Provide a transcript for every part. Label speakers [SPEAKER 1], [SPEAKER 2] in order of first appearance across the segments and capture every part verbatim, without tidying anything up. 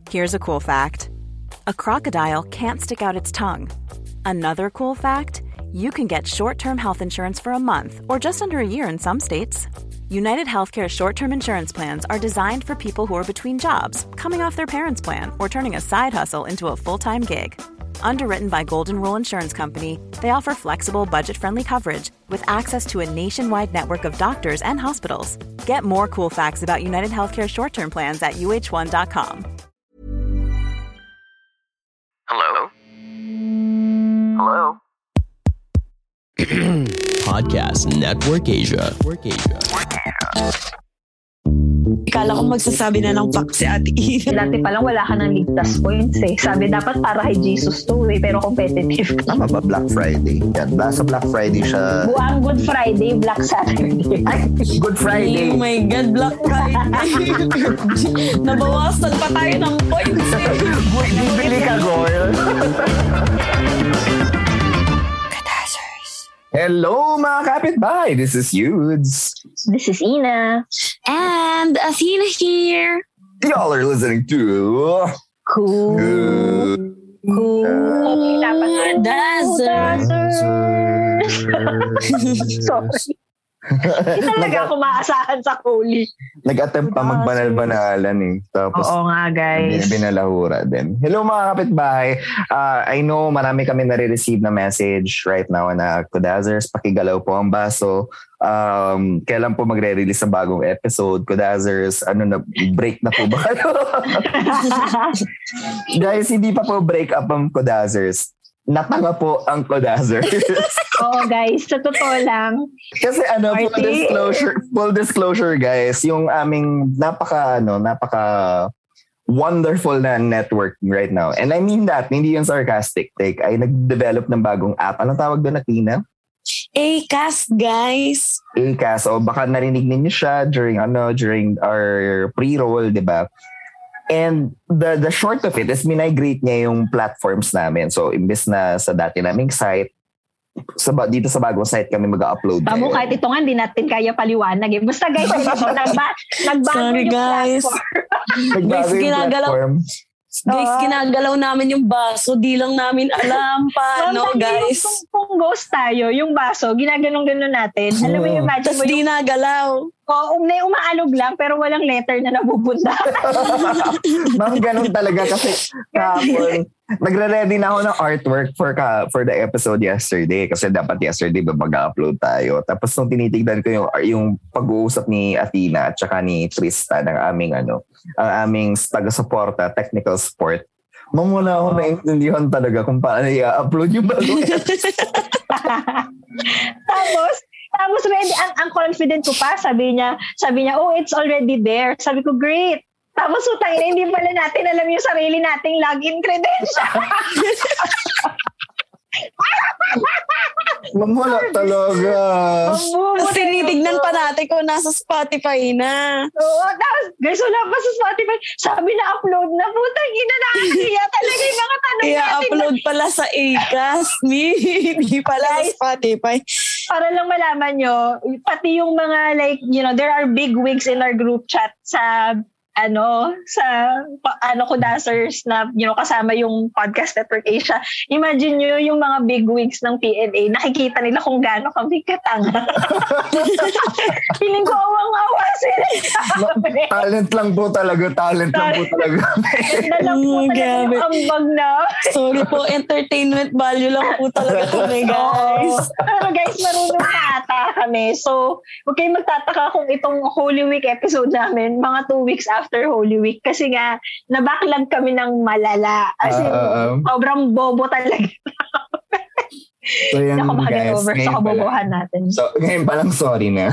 [SPEAKER 1] Here's a cool fact. A crocodile can't stick out its tongue. Another cool fact, you can get short-term health insurance for a month or just under a year in some states. United Healthcare short-term insurance plans are designed for people who are between jobs, coming off their parents' plan, or turning a side hustle into a full-time gig. Underwritten by Golden Rule Insurance Company, they offer flexible, budget-friendly coverage with access to a nationwide network of doctors and hospitals. Get more cool facts about United Healthcare short-term plans at U H one dot com.
[SPEAKER 2] Hello? Hello?
[SPEAKER 3] Podcast Network Asia. Network Asia.
[SPEAKER 4] Ikala ko magsasabi na ng fact si Ate Ina.
[SPEAKER 5] Dati pa lang wala ka ng ligtas points eh. Sabi dapat para kay Jesus to eh, pero competitive.
[SPEAKER 6] Tama ba Black Friday? Yan, sa Black Friday siya.
[SPEAKER 5] Buwang Good Friday, Black Saturday.
[SPEAKER 6] Ay, Good Friday.
[SPEAKER 4] Oh my God, Black Friday. Nabawasan pa tayo ng points eh.
[SPEAKER 6] Bibili ka, girl. Hello mga kapitbahay, this is Yudes.
[SPEAKER 5] This is Ina.
[SPEAKER 4] And Athena here.
[SPEAKER 6] Y'all are listening to
[SPEAKER 5] Cool.
[SPEAKER 6] Good.
[SPEAKER 5] Cool.
[SPEAKER 4] Dazzle.
[SPEAKER 5] Sorry. Hindi talaga ako maasahan sa Holy.
[SPEAKER 6] Nag-attempt pa magbanal-banalan eh. Tapos,
[SPEAKER 5] oo nga guys.
[SPEAKER 6] Binalahura din. Hello mga kapitbahay. Uh, I know marami kami nare-receive na message right now na Kudazzers, pakigalaw po ang baso. Um, kailan po magre-release ang bagong episode? Kudazzers, ano na, break na po ba kayo? Guys, hindi pa po break up ang Kudazzers. Natanga po ang Kudazzers.
[SPEAKER 5] Oo guys, sa totoo lang.
[SPEAKER 6] Kasi ano, full disclosure, full disclosure guys, yung aming napaka, ano, napaka wonderful na network right now. And I mean that, hindi yung sarcastic take. Ay nag-develop ng bagong app. Anong tawag doon, Athena?
[SPEAKER 4] Acast, guys.
[SPEAKER 6] Acast. O baka narinig ninyo siya during, ano, during our pre-roll, di ba? And the the short of it is migrate niya yung platforms namin. So, imbes na sa dati naming site, sa, dito sa bagong site kami mag-upload.
[SPEAKER 5] Tamo kahit ito nga, hindi natin kaya paliwanag eh. Basta guys, nagba, nagbago
[SPEAKER 4] Sorry,
[SPEAKER 5] yung
[SPEAKER 4] guys.
[SPEAKER 5] platform.
[SPEAKER 6] Nagbago yung platform.
[SPEAKER 4] Guys,
[SPEAKER 5] Uh,
[SPEAKER 4] ginagalaw namin yung baso. Di lang namin alam paano, guys.
[SPEAKER 5] Kung, kung ghost tayo, yung baso, ginaganong-ganon natin. Alam mo yung imagine
[SPEAKER 4] Tapos
[SPEAKER 5] mo
[SPEAKER 4] di
[SPEAKER 5] yung...
[SPEAKER 4] nagalaw.
[SPEAKER 5] Oo, um, na umaalog lang, pero walang letter na napupunta.
[SPEAKER 6] Ma'am, ganun talaga kasi kahapon, nagre-ready na ako ng artwork for ka, for the episode yesterday kasi dapat yesterday ba mag-upload tayo. Tapos nung tinitignan ko yung, yung pag-uusap ni Athena at saka ni Trista ng aming ano, ang aming taga-suporta, technical support, mamula ako naintindihan talaga kung paano i-upload yung bagong episode.
[SPEAKER 5] Tapos, Tapos ready, ang, ang confident ko pa, sabi niya, sabi niya, oh, it's already there. Sabi ko, great. Tapos utang ina, hindi pala natin alam yung sarili nating login credential.
[SPEAKER 6] Mamula talaga.
[SPEAKER 4] Tapos tinitignan pa natin kung nasa Spotify na.
[SPEAKER 5] Oo, tapos guys, wala pa sa Spotify. Sabi na upload na, putang ina na. Kaya talaga yung mga tanong
[SPEAKER 4] Kaya
[SPEAKER 5] natin.
[SPEAKER 4] upload pala sa Acast. Hindi pala sa Spotify.
[SPEAKER 5] Para lang malaman nyo, pati yung mga like, you know, there are big wigs in our group chat sa ano, sa pa, ano Kudazzers na, you know, kasama yung Podcast Network Asia. Imagine nyo yung mga big wigs ng P N A, nakikita nila kung gaano kami katanga. Feeling ko awang-awa sila.
[SPEAKER 6] Talent lang po talaga, talent lang po talaga.
[SPEAKER 5] Ganda lang po talaga yung ambag na.
[SPEAKER 4] Sorry po, entertainment value lang po talaga kami, guys.
[SPEAKER 5] Pero guys, marunong na ata kami. So, huwag kayong magtataka kung itong Holy Week episode namin, mga two weeks after Holy Week. Kasi nga, nabacklog kami ng malala. As in, uh, uh, uh. sobrang bobo talaga.
[SPEAKER 6] So yan,
[SPEAKER 5] ako
[SPEAKER 6] guys.
[SPEAKER 5] Over sa kabobohan natin.
[SPEAKER 6] So, ngayon palang sorry na.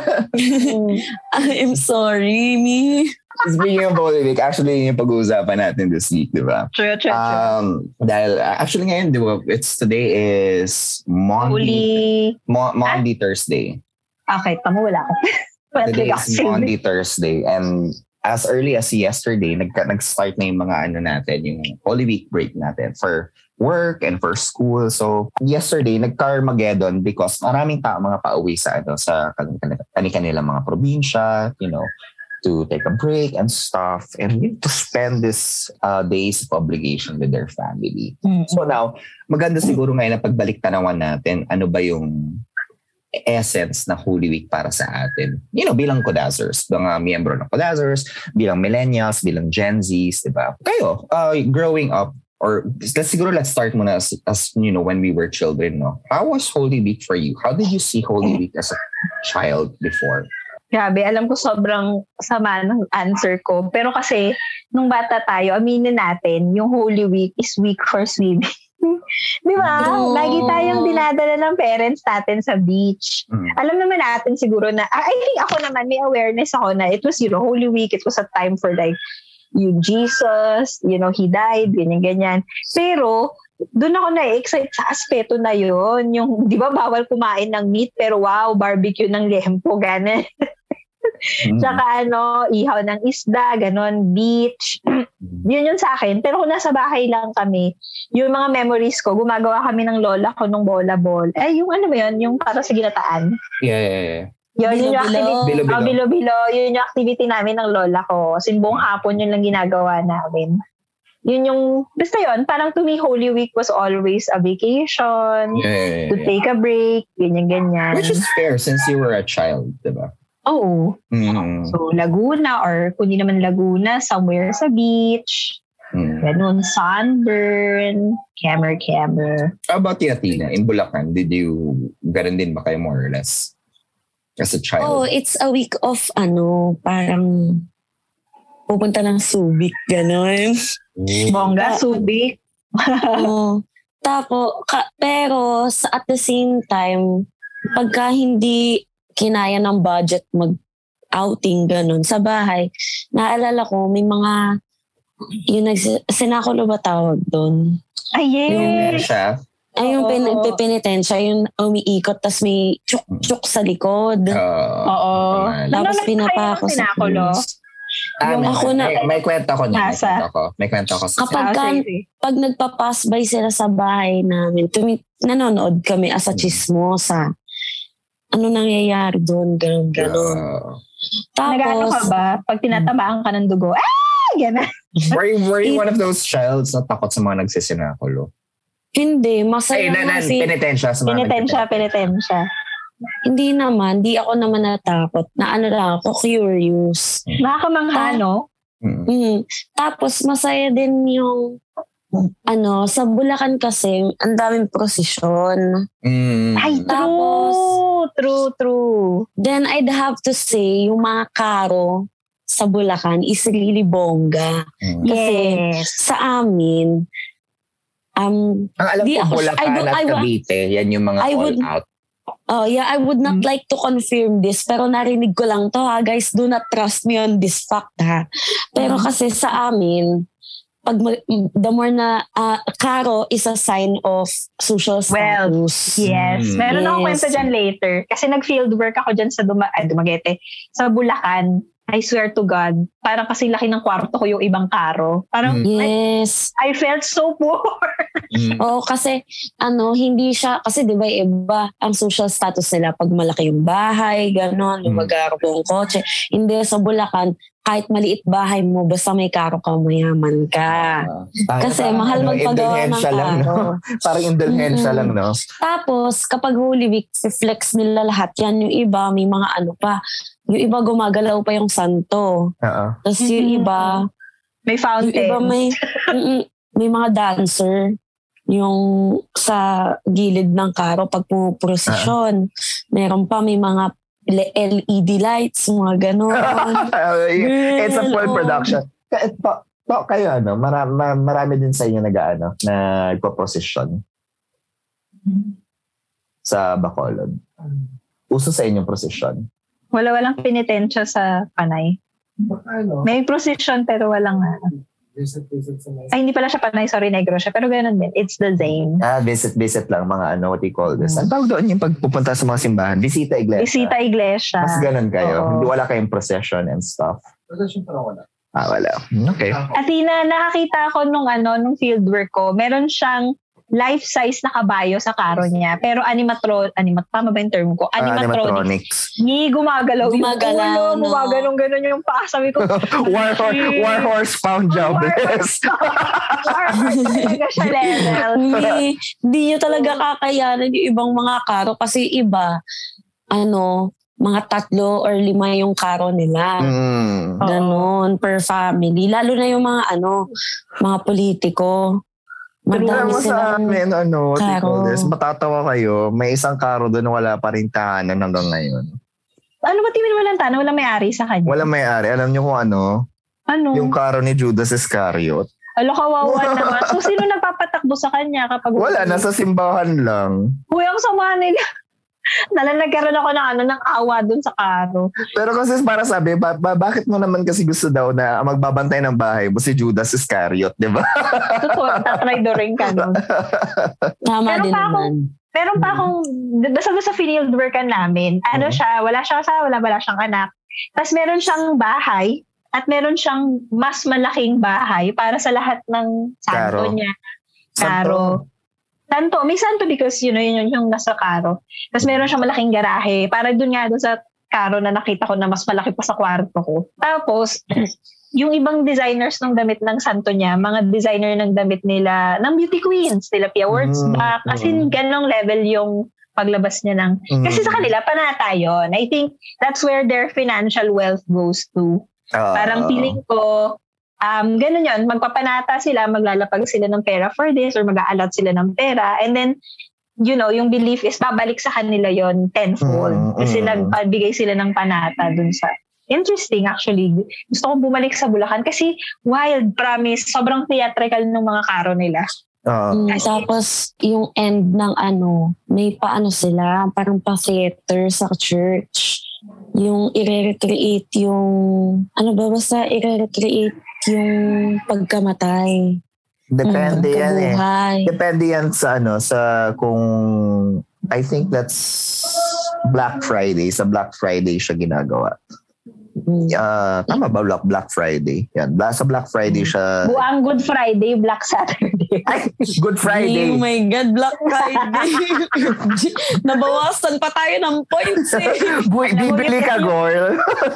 [SPEAKER 4] I'm sorry, me.
[SPEAKER 6] Speaking of Holy Week, actually yung pag-uusapan natin this week, di ba?
[SPEAKER 5] True, true,
[SPEAKER 6] um, true. Dahil, actually ngayon, di ba, it's today is Monday, Mo- Monday, ah? Thursday.
[SPEAKER 5] Okay, tamo wala ko.
[SPEAKER 6] Today is Monday, Thursday. And as early as yesterday, nag- nag-start na yung mga ano natin, yung Holy Week break natin for work and for school. So, yesterday, nag-Carmageddon because maraming tao mga pauwi sa, ano, sa kanilang mga probinsya, you know. to take a break and stuff and you know, to spend this uh, days of obligation with their family. Mm-hmm. So now, maganda siguro ngayon na pagbalik tanawan natin, ano ba yung essence na Holy Week para sa atin? You know, bilang Kodazers, mga miyembro ng Kodazers, bilang millennials, bilang Gen Zs, diba? Kayo, uh, growing up, or let's siguro let's start muna as, as you know, when we were children, no? How was Holy Week for you? How did you see Holy Week as a child before?
[SPEAKER 5] Grabe, alam ko sobrang sama ng answer ko. Pero kasi, nung bata tayo, aminin natin, yung Holy Week is week for swimming. Di ba? Oh. Lagi tayong dinadala ng parents natin sa beach. Mm. Alam naman natin siguro na, I think ako naman, may awareness ako na it was, you know, Holy Week. It was a time for like, yung Jesus, you know, He died, ganyan-ganyan. Pero, doon ako na-excite sa aspeto na yun. Yung, di ba, bawal kumain ng meat, pero wow, barbecue ng lempo, gano'n. Mm. Tsaka ano, ihaw ng isda, ganon, beach. Yun yun sa akin. Pero kung nasa bahay lang kami, yung mga memories ko, gumagawa kami ng lola ko ng bola ball. Eh, yung ano ba yun? Yung para sa ginataan.
[SPEAKER 6] Yeah, yeah, yeah.
[SPEAKER 5] Yun, yun yung activity.
[SPEAKER 6] Bilo-bilo.
[SPEAKER 5] Oh, bilo-bilo. Yun yung activity namin ng lola ko. Simbong hapon yun lang ginagawa namin. Yun yung, basta yun, parang to me, Holy Week was always a vacation,
[SPEAKER 6] yeah, yeah, yeah,
[SPEAKER 5] to take a break, ganyan-ganyan.
[SPEAKER 6] Which is fair since you were a child, diba?
[SPEAKER 5] Oo.
[SPEAKER 6] Mm.
[SPEAKER 5] So, Laguna or kung di naman Laguna, somewhere sa beach. Mm. Ganun, sunburn, camera-camera.
[SPEAKER 6] How about you, Athena? In Bulacan, did you, ganun din ba kayo more or less? As a child?
[SPEAKER 4] Oh, it's a week of ano, parang pupunta ng Subic, ganun.
[SPEAKER 5] Bongga, Subic.
[SPEAKER 4] oh, tapo, ka, pero sa, at the same time, pagka hindi kinaya ng budget mag-outing, ganun, sa bahay, naalala ko, may mga, yung nags- sinakulo ba tawag doon?
[SPEAKER 5] Ay, yes!
[SPEAKER 4] Ay, yung pinagpipinitensya, yung umiikot, tas may chuk-chuk sa likod.
[SPEAKER 6] Uh,
[SPEAKER 5] Oo.
[SPEAKER 4] Tapos pinapako sa pulis.
[SPEAKER 6] Ah,
[SPEAKER 4] yung
[SPEAKER 6] may,
[SPEAKER 4] ako na,
[SPEAKER 6] may, may kwento ko na. May kwento ko. May kwento ko sa
[SPEAKER 4] kapag ka, pag nagpa-pass by sila sa bahay namin, tumi- nanonood kami as a chismosa. Ano nangyayari doon, gano'n, gano'n. Uh,
[SPEAKER 5] Tapos, nag-ano ka ba? Pag tinatamaan ka ng dugo, ah! Gano'n.
[SPEAKER 6] Were you, were you one of those childs na takot sa mga nagsisinakulo?
[SPEAKER 4] Hindi, masaya
[SPEAKER 6] Ay, na, na,
[SPEAKER 4] kasi.
[SPEAKER 6] Penitensya sa mga
[SPEAKER 5] Penitensya, penitensya.
[SPEAKER 4] Hindi naman, di ako naman natakot. Na ano lang ako, curious.
[SPEAKER 5] Nakakamangha, no?
[SPEAKER 6] Mm.
[SPEAKER 4] Mm. Tapos, masaya din yung ano, sa Bulacan kasi, ang daming prosesyon.
[SPEAKER 6] Mm.
[SPEAKER 5] Ay, true.
[SPEAKER 4] Tapos,
[SPEAKER 5] true, true.
[SPEAKER 4] Then, I'd have to say, yung mga karo sa Bulacan is really bongga.
[SPEAKER 6] Mm.
[SPEAKER 4] Kasi,
[SPEAKER 5] yes.
[SPEAKER 4] sa amin, um,
[SPEAKER 6] ang alam
[SPEAKER 4] di,
[SPEAKER 6] ko, Bulacan
[SPEAKER 4] I, I,
[SPEAKER 6] at
[SPEAKER 4] I,
[SPEAKER 6] Cavite, yan yung mga
[SPEAKER 4] I
[SPEAKER 6] all
[SPEAKER 4] would,
[SPEAKER 6] out.
[SPEAKER 4] Oh, yeah, I would not mm. like to confirm this, pero narinig ko lang to ha, guys, do not trust me on this fact ha. Pero mm. kasi sa amin, pag the more na uh, karo is a sign of social status.
[SPEAKER 5] Well, yes. Mm. Meron yes. akong kwento dyan later. Kasi nag-field work ako dyan sa Duma- ah, Dumaguete. Sa Bulacan. I swear to God. Parang kasi laki ng kwarto ko yung ibang karo. Parang,
[SPEAKER 4] yes.
[SPEAKER 5] I, I felt so poor.
[SPEAKER 6] Mm.
[SPEAKER 4] Oo, kasi ano, hindi siya, kasi di ba iba ang social status nila pag malaki yung bahay, gano'n, yung mag-aarap yung kotse. Hindi sa Bulacan, kahit maliit bahay mo, basta may karo ka, mayaman ka. Uh, kasi parang, mahal ano, magpagawa ng karo.
[SPEAKER 6] Lang, no? Parang indulhensya mm-hmm. lang, no?
[SPEAKER 4] Tapos, kapag Holy Week, flex nila lahat yan. Yung iba, may mga ano pa. Yung iba, gumagalaw pa yung santo.
[SPEAKER 6] Uh-uh.
[SPEAKER 4] Tapos yung iba,
[SPEAKER 5] may fountain.
[SPEAKER 4] Yung iba, may, may mga dancer. Yung sa gilid ng karo, pag pumuprosesyon. Uh-uh. Meron pa, may mga L E D lights, mga gano'n.
[SPEAKER 6] It's a full production. Pa, pa, kayo, ano, marami, marami din sa inyo nag-ano, nagpo-procession sa Bacolod. Uso sa inyong procession?
[SPEAKER 5] Wala, walang penitensya sa Panay. May procession pero walang uh, visit, visit sa Ay, hindi pala siya Panay. Sorry, Negro siya. Pero gano'n din. It's the same.
[SPEAKER 6] Ah, visit, visit lang. Mga ano, what do you call this? Ang tawag doon yung pagpupunta sa mga simbahan. Visita iglesia.
[SPEAKER 5] Visita iglesia.
[SPEAKER 6] Mas gano'n kayo. Hindi wala kayong procession and stuff. Procession parang wala. Ah, wala. Okay.
[SPEAKER 5] Athena, nakakita ko nung ano, nung fieldwork ko. Meron siyang life-size na kabayo sa karo niya. Pero animatron, animat, tama ba yung term ko? Animatronics. Hindi uh, gumagalaw.
[SPEAKER 4] Gumagalaw.
[SPEAKER 5] Yung ulo, gumagalaw, gano'n yung paa. Sabi ko,
[SPEAKER 6] war, horse, war horse found jobless.
[SPEAKER 5] War horse talaga siya level.
[SPEAKER 4] Hindi, hindi nyo talaga kakayanan yung ibang mga karo kasi iba, ano, mga tatlo or lima yung karo nila.
[SPEAKER 6] Mm.
[SPEAKER 4] Ganon, per family. Lalo na yung mga, ano, mga politiko. Madami
[SPEAKER 6] sa amin, ano,
[SPEAKER 4] karo.
[SPEAKER 6] This, matatawa kayo, may isang karo doon wala pa rin tahanan hanggang ngayon.
[SPEAKER 5] Ano ba timin walang tahanan? Walang may-ari sa kanya?
[SPEAKER 6] Walang may-ari. Alam niyo kung ano?
[SPEAKER 5] Ano?
[SPEAKER 6] Yung karo ni Judas Iscariot.
[SPEAKER 5] Alo, kawawa naman. So, sino nagpapatakbo sa kanya kapag...
[SPEAKER 6] Wala, nasa simbahan lang.
[SPEAKER 5] Uy, ang sama nila. Nala, nagkaroon ako ng, ano, ng awa dun sa karo.
[SPEAKER 6] Pero kasi para sabi, ba, ba, bakit mo naman kasi gusto daw na magbabantay ng bahay mo si Judas Iscariot, di ba?
[SPEAKER 5] Totoo, tatry do rin ka, no?
[SPEAKER 4] Tama
[SPEAKER 5] Meron
[SPEAKER 4] din
[SPEAKER 5] pa
[SPEAKER 4] naman.
[SPEAKER 5] Akong, meron pa akong, basta sa field workan namin, ano
[SPEAKER 6] Mm-hmm.
[SPEAKER 5] siya, wala siyang asawa, wala, wala siyang anak. Tapos meron siyang bahay, at meron siyang mas malaking bahay para sa lahat ng santo
[SPEAKER 6] Karo.
[SPEAKER 5] niya.
[SPEAKER 6] Santo.
[SPEAKER 5] Karo. Santo. May santo because you know, yun yung nasa karo. Tapos meron siyang malaking garahe. Para dun nga dun sa karo na nakita ko na mas malaki pa sa kwarto ko. Tapos, yung ibang designers ng damit ng santo niya, mga designer ng damit nila, ng beauty queens, nila Pia Wurtzbach.
[SPEAKER 6] Mm,
[SPEAKER 5] As in, ganong level yung paglabas niya ng...
[SPEAKER 6] Mm.
[SPEAKER 5] Kasi sa kanila, panata yun. I think that's where their financial wealth goes to.
[SPEAKER 6] Uh,
[SPEAKER 5] Parang feeling ko, um, ganun yun, magpapanata sila, maglalapag sila ng pera for this or mag-a-allot sila ng pera. And then, you know, yung belief is babalik sa kanila yon tenfold.
[SPEAKER 6] Mm,
[SPEAKER 5] Kasi
[SPEAKER 6] mm.
[SPEAKER 5] nagbigay sila ng panata dun sa... Interesting actually. Gusto kong bumalik sa Bulacan kasi wild, promise. Sobrang theatrical ng mga karo nila.
[SPEAKER 6] uh,
[SPEAKER 4] Mm, tapos yung end ng ano, may paano sila, parang pa-theater sa church. Yung i-recreate yung, ano ba, basta i-recreate yung pagkamatay.
[SPEAKER 6] Depende
[SPEAKER 4] yung
[SPEAKER 6] yan eh.
[SPEAKER 4] pagkabuhay.
[SPEAKER 6] Depende yan sa ano, sa kung, I think that's Black Friday. Sa Black Friday siya ginagawa.
[SPEAKER 4] Mm.
[SPEAKER 6] Uh, tama ba Black, Black Friday? Yan. Sa Black Friday siya.
[SPEAKER 5] Buang Good Friday, Black Saturday.
[SPEAKER 6] Ay, Good Friday.
[SPEAKER 4] Oh my God, Black Friday. Nabawasan pa tayo ng points eh.
[SPEAKER 6] Buy, bibili ka, girl.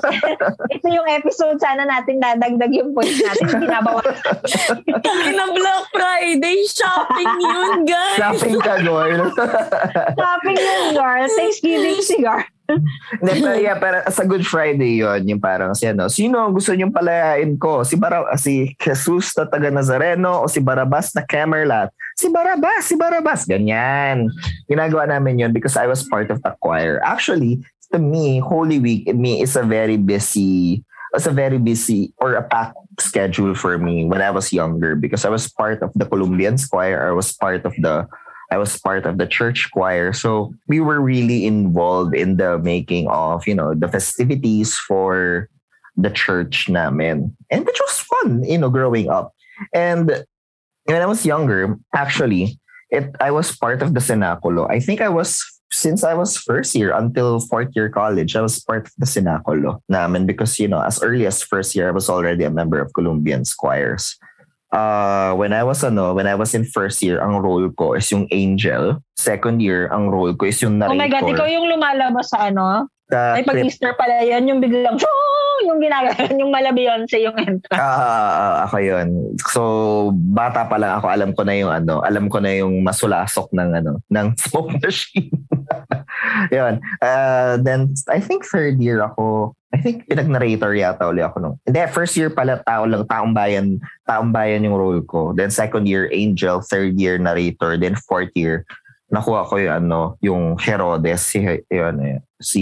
[SPEAKER 5] Ito yung episode, sana natin dadagdag yung points natin. Binabawasan.
[SPEAKER 4] Tayo na Black Friday, shopping yun, guys.
[SPEAKER 6] Shopping ka, girl.
[SPEAKER 5] Shopping yun, girl. Thanksgiving cigar.
[SPEAKER 6] Hindi, pero, yeah, pero sa Good Friday yon yung parang siya, no? Sino ang gusto niyong palayain ko? Si Bara, si Jesus na taga Nazareno o si Barabas na Camerlat? Si Barabas, si Barabas. Ganyan. Ginagawa namin yon because I was part of the choir. Actually, to me, Holy Week, me is a very busy, was a very busy or a packed schedule for me when I was younger because I was part of the Columbians choir. I was part of the I was part of the church choir. So we were really involved in the making of, you know, the festivities for the church namin. And which was fun, you know, growing up. And when I was younger, actually, it I was part of the Cenaculo. I think I was, since I was first year until fourth year college, I was part of the Cenaculo namin because, you know, as early as first year, I was already a member of Columbians choirs. Uh, when I was ano, when I was in first year, ang role ko is yung angel. Second year, ang role ko is yung narrator.
[SPEAKER 5] Oh my God, ikaw yung lumalabas sa ano?
[SPEAKER 6] Sa
[SPEAKER 5] Ay, pag
[SPEAKER 6] trip-
[SPEAKER 5] Easter pala yan, yung biglang, shoo! Yung ginagawa, yung mala Beyonce yung entrance.
[SPEAKER 6] Ah, ako yun. So, bata pa lang ako, alam ko na yung ano, alam ko na yung masulasok ng ano, ng smoke machine. Yun. Uh, then, I think third year ako, I think pinag-narrator yata ulit ako nung. Hindi, first year pala tao lang, taong bayan, taong bayan yung role ko. Then second year, angel. Third year, narrator. Then fourth year, nakuha ko yung ano, yung Herodes, si, yun, eh, si,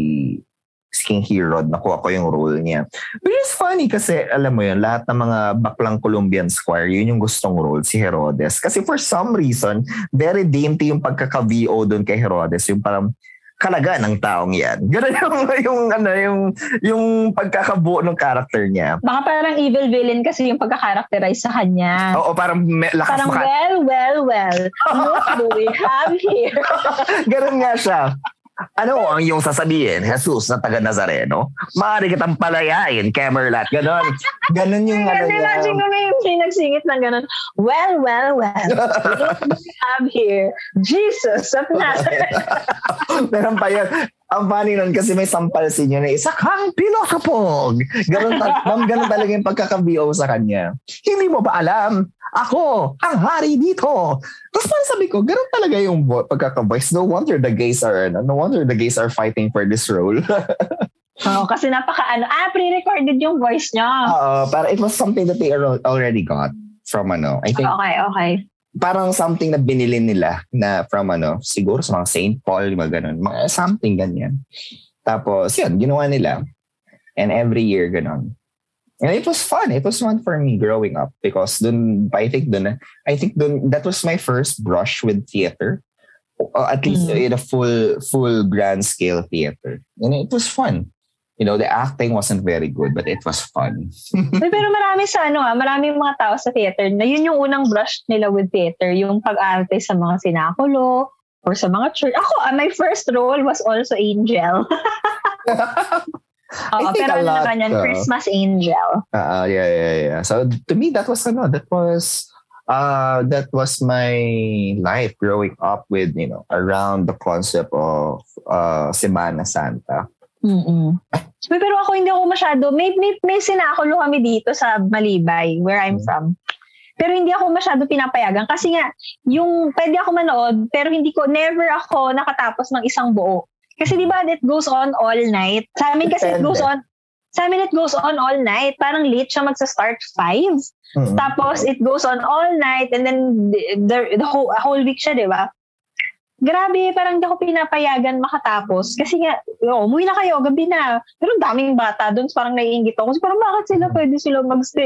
[SPEAKER 6] si King Herod, nakuha ko yung role niya. Which is funny kasi, alam mo yun, lahat ng mga baklang Columbian Squire, yun yung gustong role, si Herodes. Kasi for some reason, very dainty yung pagkaka-V O doon kay Herodes. Yung parang, kalaga ng taong yan. Ganun yung, yung, ano, yung, yung pagkakabuo ng character niya.
[SPEAKER 5] Baka parang evil villain kasi yung pagka-characterize sa kanya.
[SPEAKER 6] Oo, parang me, lakas
[SPEAKER 5] Parang,
[SPEAKER 6] maka-
[SPEAKER 5] well, well, well. What do we have here?
[SPEAKER 6] Ganun nga siya. Ano ang iyong sasabihin, Jesus na taga Nazareno? Maaari kitang palayain, Camerlat. Ganon. Ganon yung ano niya.
[SPEAKER 5] Imagine ko na yung pinagsingit ng ganon. Well, well, well. What do we have here? Jesus of Nazareth.
[SPEAKER 6] Meron pa yun. Ang funny nun kasi may sampal sa inyo na isa kang pinokapog. Ganon, ta- ma'am, ganon talaga yung pagkaka-B O sa kanya. Hindi mo ba alam? Ako, ang hari dito. Tapos parang sabi ko, ganon talaga yung vo- pagkaka-voice. No wonder the gays are, no wonder the gays are fighting for this role.
[SPEAKER 5] Oo, kasi napaka ano, ah, pre-recorded yung voice niya.
[SPEAKER 6] Oo, para it was something that they already got from ano. I think,
[SPEAKER 5] Okay, okay.
[SPEAKER 6] parang something na binili nila na from ano, siguro sa mga Saint Paul, mga ganun, mga something ganyan. Tapos, yun, ginawa nila. And every year, ganun. And it was fun. It was fun for me growing up because dun, I think dun, I think dun, that was my first brush with theater. Uh, at least mm. in a full, full grand scale theater. And it was fun. You know, the acting wasn't very good, but it was fun.
[SPEAKER 5] Pero marami sa ano ah, marami mga tao sa theater na yun yung unang brush nila with theater, yung pag-arte sa mga sinakulo or sa mga church. Ako, ah, my first role was also Angel. Oo, pero ano na kanyan, uh, Christmas Angel.
[SPEAKER 6] Uh, yeah, yeah, yeah. So to me, that was ano, that was uh, that was my life growing up with, you know, around the concept of uh, Semana Santa.
[SPEAKER 5] Mm-mm. Pero ako hindi ako masyado, may, may, may sinakulo kami dito sa Malibay, where I'm mm. from. Pero hindi ako masyado pinapayagan kasi nga, yung pwede ako manood, pero hindi ko, never ako nakatapos ng isang buo. Kasi di ba, it goes on all night. Sa amin kasi it goes on, sa amin it goes on all night. Parang late siya magsa-start five. Mm-hmm. Tapos it goes on all night and then the, the, the whole, whole week siya, di ba? Grabe, parang di ako pinapayagan makatapos. Kasi nga, oh, umuwi na kayo, gabi na. Pero daming bata doon, parang naiingit ako. Kasi parang bakit sila pwede sila magstay?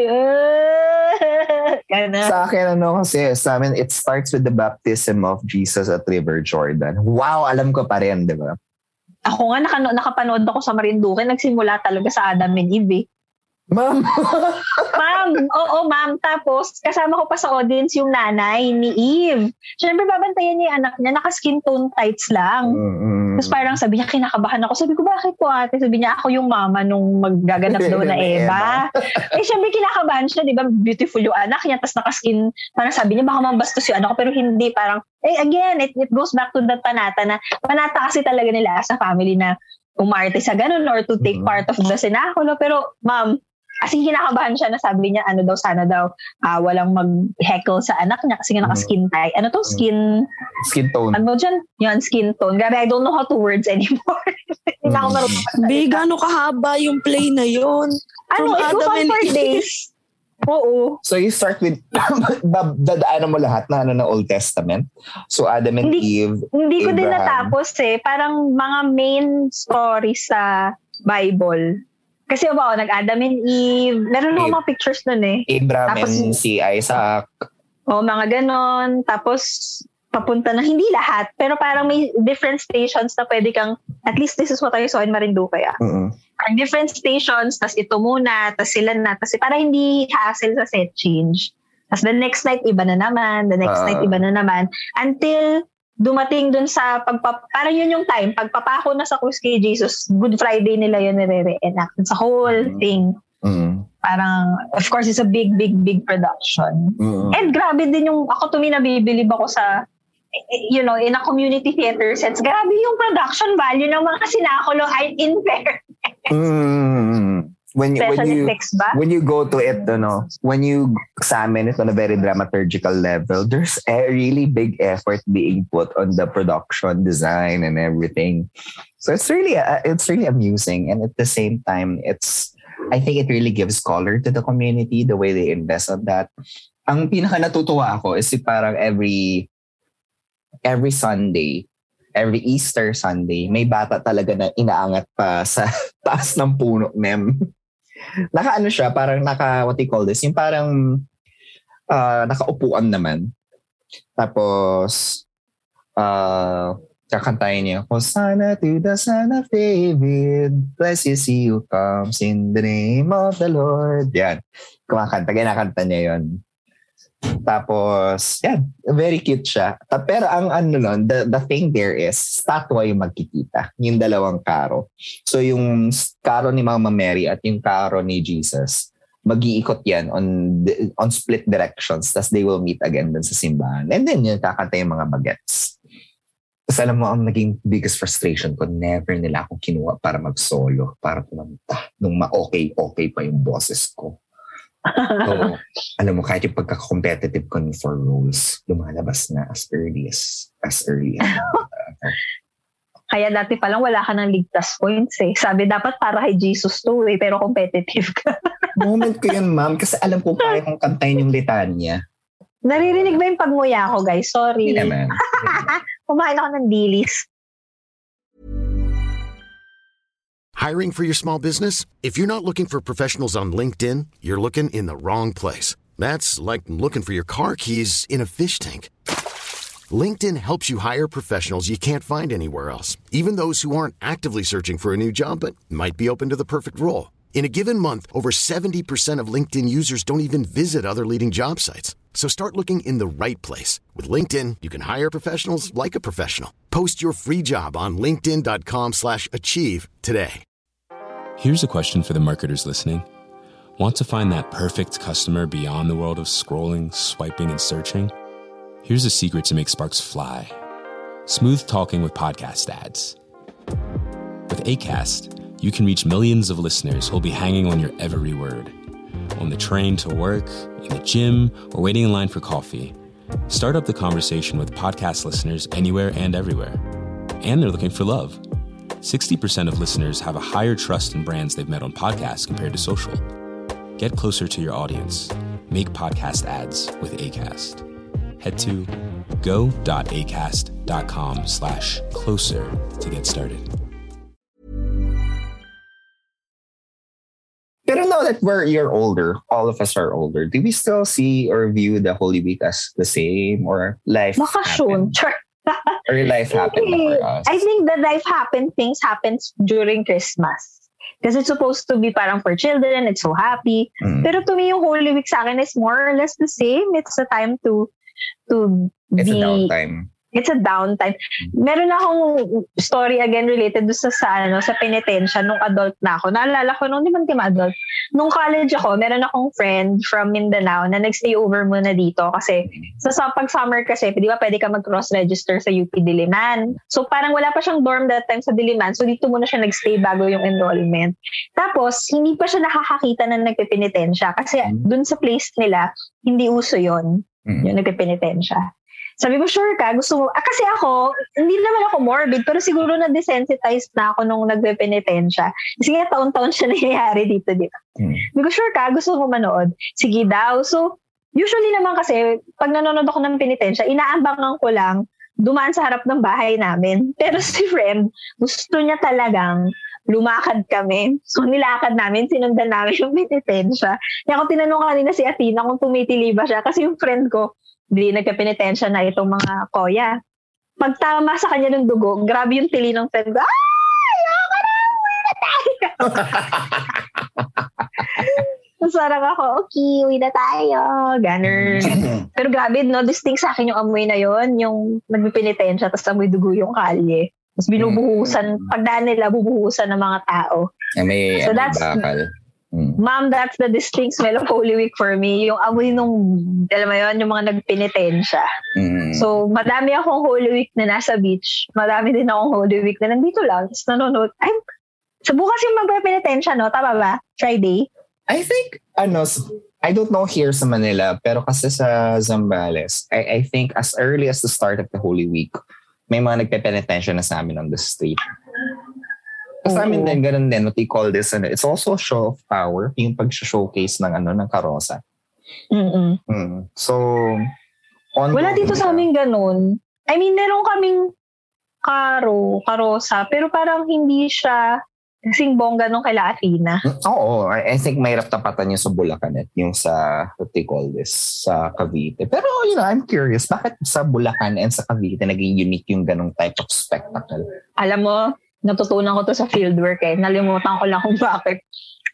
[SPEAKER 6] Sa akin, ano kasi, sa amin, it starts with the baptism of Jesus at River Jordan. Wow, alam ko pa rin, di ba?
[SPEAKER 5] Ako nga, nakano, nakapanood ako sa Marinduque, nagsimula talaga sa Adam and Eve. Eh.
[SPEAKER 6] Ma'am!
[SPEAKER 5] Ma'am! Oo, ma'am. Tapos, kasama ko pa sa audience yung nanay ni Eve. Siyempre, babantayan niya yung anak niya. Naka-skin tone tights lang. Mm-hmm. Tapos parang sabi niya, kinakabahan ako. Sabi ko, bakit po ate? Sabi niya, ako yung mama nung maggaganap daw na Eva. Eh, siyempre, kinakabahan siya. Di ba? Beautiful yung anak niya. Tapos naka-skin, parang sabi niya, baka mambastos yung anak ko. Pero hindi, parang, eh, again, it, it goes back to that panata na, panata kasi talaga nila sa family na umarte sa ganun or to take mm-hmm. part of the sinakulo. Pero, ma'am, as in, kinakabahan siya na sabi niya, ano daw, sana daw, uh, walang mag-heckle sa anak niya kasi nga naka-skin tie. Ano to? Skin...
[SPEAKER 6] Skin tone.
[SPEAKER 5] Ano dyan? Yan, skin tone. Grabe, I don't know how to words anymore. Hindi na ako marunong.
[SPEAKER 4] Big, gano'ng kahaba yung play na yun?
[SPEAKER 5] Ano, it goes on for days. Oo.
[SPEAKER 6] So you start with, dadaanan mo lahat na ano na Old Testament. So Adam and
[SPEAKER 5] hindi,
[SPEAKER 6] Eve,
[SPEAKER 5] Hindi ko
[SPEAKER 6] Abraham.
[SPEAKER 5] din natapos eh. Parang mga main stories sa Bible. Kasi ba, nag-Adam and Eve. Meron ako mga pictures nun eh.
[SPEAKER 6] Abraham
[SPEAKER 5] tapos,
[SPEAKER 6] and si Isaac.
[SPEAKER 5] O, mga ganon. Tapos, papunta na, hindi lahat. Pero parang may different stations na pwede kang, at least this is what I saw in Marinduque. Ah.
[SPEAKER 6] Mm-hmm.
[SPEAKER 5] Different stations, tas ito muna, tas sila na. Tas para hindi hassle sa set change. Tas the next night, iba na naman. The next uh, night, iba na naman. Until dumating dun sa pagpap... Parang yun yung time. Pagpapako na sa krus kay Jesus, Good Friday nila yun nire-reenact. Sa whole mm-hmm. thing. Mm-hmm. Parang, of course, it's a big, big, big production. Mm-hmm. And grabe din yung... Ako to me, nabibilib ako sa... You know, in a community theater sense. Grabe yung production value ng mga sinakulo. I'm in fair.
[SPEAKER 6] Mm-hmm. When you, when you when you go to it, you know, when you examine it on a very dramaturgical level, there's a really big effort being put on the production design and everything. So it's really uh, it's really amusing, and at the same time, it's I think it really gives color to the community the way they invest on that. Ang pinaka natutuwa ako is si parang every every Sunday. Every Easter Sunday, may bata talaga na inaangat pa sa taas ng puno, mem. Naka ano siya, parang naka, what do you call this? Yung parang uh, nakaupuan naman. Tapos, uh, kakantayin niya, Hosanna to the Son of David, blessed is he who comes in the name of the Lord. Yan. Kumakanta, kinakanta niya yun. Tapos, yeah, very cute siya. Pero ang ano nun, the, the thing there is, statwa yung magkikita. Yung dalawang karo. So yung karo ni Mama Mary at yung karo ni Jesus, mag-iikot yan on on split directions. Tapos they will meet again dun sa simbahan. And then yun, kakanta yung mga bagets. Tapos alam mo, ang naging biggest frustration ko, never nila akong kinuha para mag-solo, para kumanta. Nung ma-okay-okay pa yung boses ko. So, alam mo, kahit yung pagka-competitive ko for roles, lumalabas na as early as, as early as.
[SPEAKER 5] Kaya dati pa lang wala ka ng ligtas points eh. Sabi dapat para kay Jesus to eh, pero competitive ka.
[SPEAKER 6] Moment ko yun, ma'am, kasi alam ko kaya kong kantayin yung litanya.
[SPEAKER 5] Naririnig ba yung pagmuya ko, guys? Sorry.
[SPEAKER 6] Hindi naman.
[SPEAKER 5] Kumain ako ng dilis.
[SPEAKER 7] Hiring for your small business? If you're not looking for professionals on LinkedIn, you're looking in the wrong place. That's like looking for your car keys in a fish tank. LinkedIn helps you hire professionals you can't find anywhere else, even those who aren't actively searching for a new job but might be open to the perfect role. In a given month, over seventy percent of LinkedIn users don't even visit other leading job sites. So start looking in the right place. With LinkedIn, you can hire professionals like a professional. Post your free job on linkedin.com slash achieve today.
[SPEAKER 8] Here's a question for the marketers listening. Want to find that perfect customer beyond the world of scrolling, swiping, and searching? Here's a secret to make sparks fly. Smooth talking with podcast ads. With Acast, you can reach millions of listeners who'll be hanging on your every word. On the train to work, in the gym, or waiting in line for coffee. Start up the conversation with podcast listeners anywhere and everywhere. And they're looking for love. sixty percent of listeners have a higher trust in brands they've met on podcasts compared to social. Get closer to your audience. Make podcast ads with Acast. Head to go.acast.com slash closer to get started.
[SPEAKER 6] Pero now that we're a year older, all of us are older, do we still see or view the Holy Week as the same or life
[SPEAKER 5] Bakasyon.
[SPEAKER 6] Or life happened for us?
[SPEAKER 5] I think the life happened, things happens during Christmas. Because it's supposed to be parang for children, it's so happy. Mm. Pero to me, yung Holy Week sa akin is more or less the same. It's a time to to
[SPEAKER 6] it's
[SPEAKER 5] be...
[SPEAKER 6] It's a downtime.
[SPEAKER 5] It's a downtime. Meron akong story again related sa sa ano sa penitensya nung adult na ako. Naalala ko nung di man kima adult. Nung college ako, meron akong friend from Mindanao na nagstay over muna dito kasi sa, sa pag summer kasi, di ba pwede ka mag-cross register sa U P Diliman. So parang wala pa siyang dorm that time sa Diliman. So dito muna siya nagstay bago yung enrollment. Tapos hindi pa siya nakakakita na nagpepenitensya kasi dun sa place nila hindi uso yon. Yung nagpepenitensya. Sabi ko, sure ka, gusto mo. Ah, kasi ako, hindi naman ako morbid, pero siguro na-desensitized na ako nung nagpe-penitensya. Kasi nga, taon-taon siya nangyayari dito, di ba? Hmm. Sabi ko, sure ka, gusto mo manood? Sige daw. So, usually naman kasi, pag nanonood ako ng penitensya, inaambangan ko lang dumaan sa harap ng bahay namin. Pero si friend, gusto niya talagang lumakad kami. So, nilakad namin, sinundan namin yung penitensya. Kaya ako tinanong kanina si Athena kung tumitili ba siya. Kasi yung friend ko, hindi nagka-penitensya na itong mga koya. Pagtama sa kanya ng dugo, grabe yung tili ng friend ko. Ay! Ayoko na! Uwi na tayo! Sarang ako, okay, uwi na tayo. Ganun. Pero grabe, no? Distinct sa akin yung amoy na yon, yung nagpipenitensya, tapos amoy dugo yung kalye. Tapos binubuhusan, mm. pagdaan nila, bubuhusan ng mga tao.
[SPEAKER 6] May,
[SPEAKER 5] so that's,
[SPEAKER 6] bakal. Mm.
[SPEAKER 5] Ma'am, that's the distinct smell of Holy Week for me. Yung amoy nung, alam mo yun, yung mga nagpenitensya. Mm. So, madami akong Holy Week na nasa beach. Madami din akong Holy Week na nandito lang. Tapos nanonood. Ay, so bukas yung magpe-penitensya, no? Tama ba? Friday?
[SPEAKER 6] I think, ano, I don't know here sa Manila, pero kasi sa Zambales, I, I think as early as the start of the Holy Week, may mga nagpe-penitensya na sa amin on the street. Sa amin din, ganun din, what they call this, and it's also a show of power, yung pag-showcase ng, ano, ng karosa.
[SPEAKER 5] Mm-mm.
[SPEAKER 6] Mm. So, on
[SPEAKER 5] wala dito sa amin ganun. I mean, meron kaming karo, karosa, pero parang hindi siya kasing bongga nung kaila Athena.
[SPEAKER 6] Oo, I, I think mahirap tapatan yung sa Bulacan at yung sa, what they call this, sa Cavite. Pero, you know, I'm curious, bakit sa Bulacan and sa Cavite naging unique yung ganung type of spectacle?
[SPEAKER 5] Alam mo, natutunan ko to sa fieldwork eh. Nalimutan ko lang kung bakit.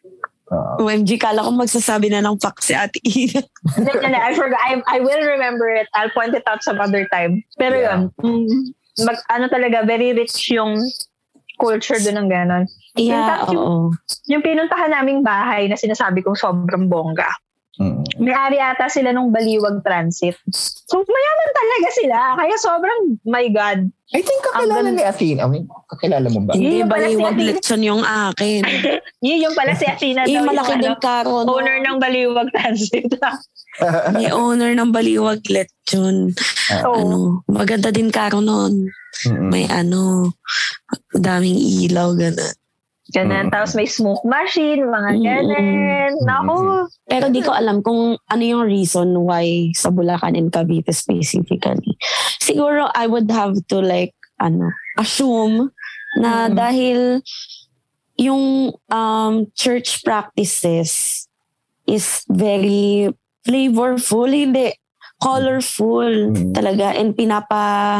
[SPEAKER 6] Uh,
[SPEAKER 4] O M G, kala ko magsasabi na ng fact si Ate Ina.
[SPEAKER 5] I forgot. I, I will remember it. I'll point it out some other time. Pero
[SPEAKER 6] Yeah.
[SPEAKER 5] yun, mag, ano talaga, very rich yung culture doon ng ganon. In
[SPEAKER 4] Yeah,
[SPEAKER 5] fact, yung,
[SPEAKER 4] oo.
[SPEAKER 5] yung pinuntahan naming bahay na sinasabi kong sobrang bongga,
[SPEAKER 6] mm.
[SPEAKER 5] may-ari ata sila nung Baliwag Transit. So, mayaman talaga sila. Kaya sobrang, my God.
[SPEAKER 6] I think kakilala
[SPEAKER 5] Ang-
[SPEAKER 6] ni Athena. I mean, kakilala mo ba?
[SPEAKER 4] Hindi,
[SPEAKER 5] Yun pala si
[SPEAKER 4] baliwag
[SPEAKER 5] Ate-
[SPEAKER 4] lechon yung akin.
[SPEAKER 5] Yun yung pala si Athena.
[SPEAKER 4] Eh,
[SPEAKER 5] daw,
[SPEAKER 4] malaki
[SPEAKER 5] yung
[SPEAKER 4] din
[SPEAKER 5] ano,
[SPEAKER 4] karo. No?
[SPEAKER 5] owner ng Baliwag Transit.
[SPEAKER 4] May owner ng baliwag lechon.
[SPEAKER 5] Oo.
[SPEAKER 4] Ano, maganda din karo nun.
[SPEAKER 6] Mm-mm.
[SPEAKER 4] May ano, daming ilaw, gano'n.
[SPEAKER 5] Ganun.
[SPEAKER 6] Mm.
[SPEAKER 5] Tapos may smoke machine, mga
[SPEAKER 4] Mm.
[SPEAKER 5] ganun. Naku.
[SPEAKER 4] Pero di ko alam kung ano yung reason why sa Bulacan and Cavite specifically. Siguro I would have to like, ano, assume na
[SPEAKER 5] Mm.
[SPEAKER 4] dahil yung um, church practices is very flavorful, hindi, colorful
[SPEAKER 6] Mm.
[SPEAKER 4] talaga, and pinapa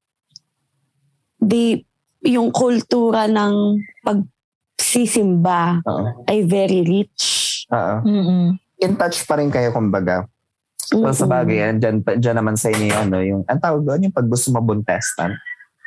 [SPEAKER 4] di yung kultura ng pagsisimba
[SPEAKER 6] Oo.
[SPEAKER 4] ay very rich.
[SPEAKER 6] Oo.
[SPEAKER 5] Mm-mm.
[SPEAKER 6] In touch pa rin kayo, kumbaga. So, sa bagay, yan, dyan, dyan naman sa inyo, ano, yung, ang tawag doon, yung pag gusto mabuntestan.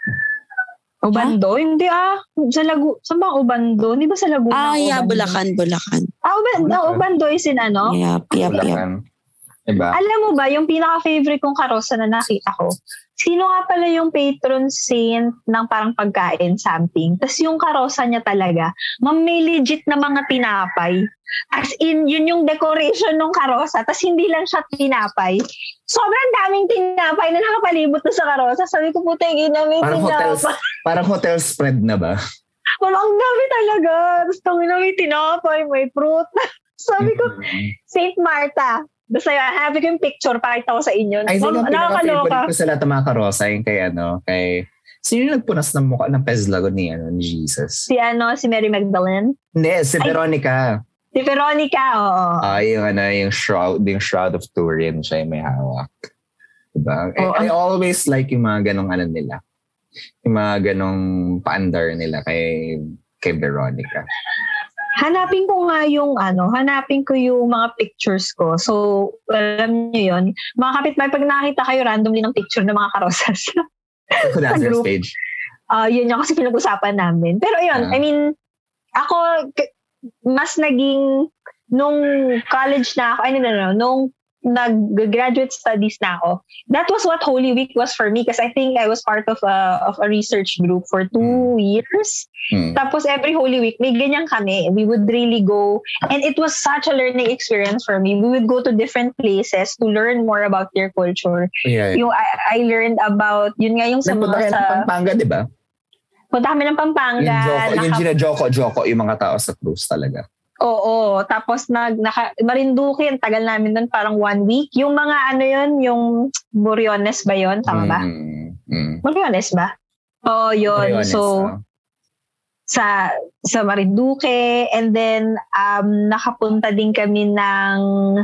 [SPEAKER 5] Ubando? Hindi ah. Sa Lagu... Saan ba ang Ubando? Hindi ba sa Laguna?
[SPEAKER 4] Ah, yeah,
[SPEAKER 5] Ubando?
[SPEAKER 4] Bulacan, Bulacan.
[SPEAKER 5] Ah, Ubando,
[SPEAKER 6] Bulacan.
[SPEAKER 5] Ubando is in ano?
[SPEAKER 4] Yep, yep, yep.
[SPEAKER 6] Bulacan. Diba?
[SPEAKER 5] Alam mo ba, yung pinaka-favorite kong karosa na nakita ko, sino nga pala yung patron saint ng parang pagkain, something. Tapos yung karosa niya talaga, ma'am, may legit na mga tinapay. As in, yun yung decoration ng karosa. Tapos hindi lang siya tinapay. Sobrang daming tinapay na nakapalibot na sa karosa. Sabi ko, puta, ginamit
[SPEAKER 6] Parang hotel,
[SPEAKER 5] tinapay.
[SPEAKER 6] parang hotel spread na ba?
[SPEAKER 5] Ma'am, ang dami talaga. Tapos tangin na may tinapay, may fruit. Sabi ko, Saint Marta. Basta yun, happy ko yung picture, pakita ko sa inyo.
[SPEAKER 6] I think
[SPEAKER 5] Ma'am,
[SPEAKER 6] ang pinaka-favorite
[SPEAKER 5] nakakaloka.
[SPEAKER 6] ko sa lahat ng mga karosa yung kay ano, kay... Sino yung nagpunas ng mukha ng pezlago ni, ano, ni Jesus?
[SPEAKER 5] Si ano, si Mary Magdalene.
[SPEAKER 6] Hindi, si
[SPEAKER 5] Ay.
[SPEAKER 6] Veronica.
[SPEAKER 5] Si Veronica, oo.
[SPEAKER 6] Ah, yung ano, yung shroud, yung shroud of Turin, siya yung may hawak. Diba?
[SPEAKER 5] Oh,
[SPEAKER 6] I, I
[SPEAKER 5] ang-
[SPEAKER 6] always like yung mga ganong ano nila. Yung mga ganong paandar nila kay kay Veronica.
[SPEAKER 5] Hanapin ko nga yung ano, hanapin ko yung mga pictures ko. So, alam niyo yun. Mga kapitbahay, pag nakita kayo randomly ng picture ng mga karosas.
[SPEAKER 6] Sa
[SPEAKER 5] Sa group.
[SPEAKER 6] stage.
[SPEAKER 5] Ah, yun yung kasi pinag-usapan namin. Pero yun,
[SPEAKER 6] Ah.
[SPEAKER 5] I mean, ako, k- mas naging, nung college na ako, I don't know, nung nag-graduate studies na ako, that was what Holy Week was for me because I think I was part of a, of a research group for two years.
[SPEAKER 6] Hmm.
[SPEAKER 5] Tapos every Holy Week, may ganyan kami. We would really go, and it was such a learning experience for me. We would go to different places to learn more about their culture.
[SPEAKER 6] Yeah.
[SPEAKER 5] Yung I, I learned about, yun nga yung sa
[SPEAKER 6] Nagpunta
[SPEAKER 5] mga
[SPEAKER 6] kayo
[SPEAKER 5] sa,
[SPEAKER 6] ng Pampanga, di ba?
[SPEAKER 5] punta kami ng Pampanga.
[SPEAKER 6] Yung Joko, yung
[SPEAKER 5] naka-
[SPEAKER 6] gina-Joko-Joko yung mga tao sa cruise talaga.
[SPEAKER 5] Oo, tapos nag naka, Marinduque, ang tagal namin doon parang one week. Yung mga ano yun, yung Moriones ba yun? Tama ba?
[SPEAKER 6] Mm, mm.
[SPEAKER 5] Moriones ba? Oo, yun.
[SPEAKER 6] Moriones,
[SPEAKER 5] so,
[SPEAKER 6] ah.
[SPEAKER 5] sa sa Marinduque, and then um, nakapunta din kami ng,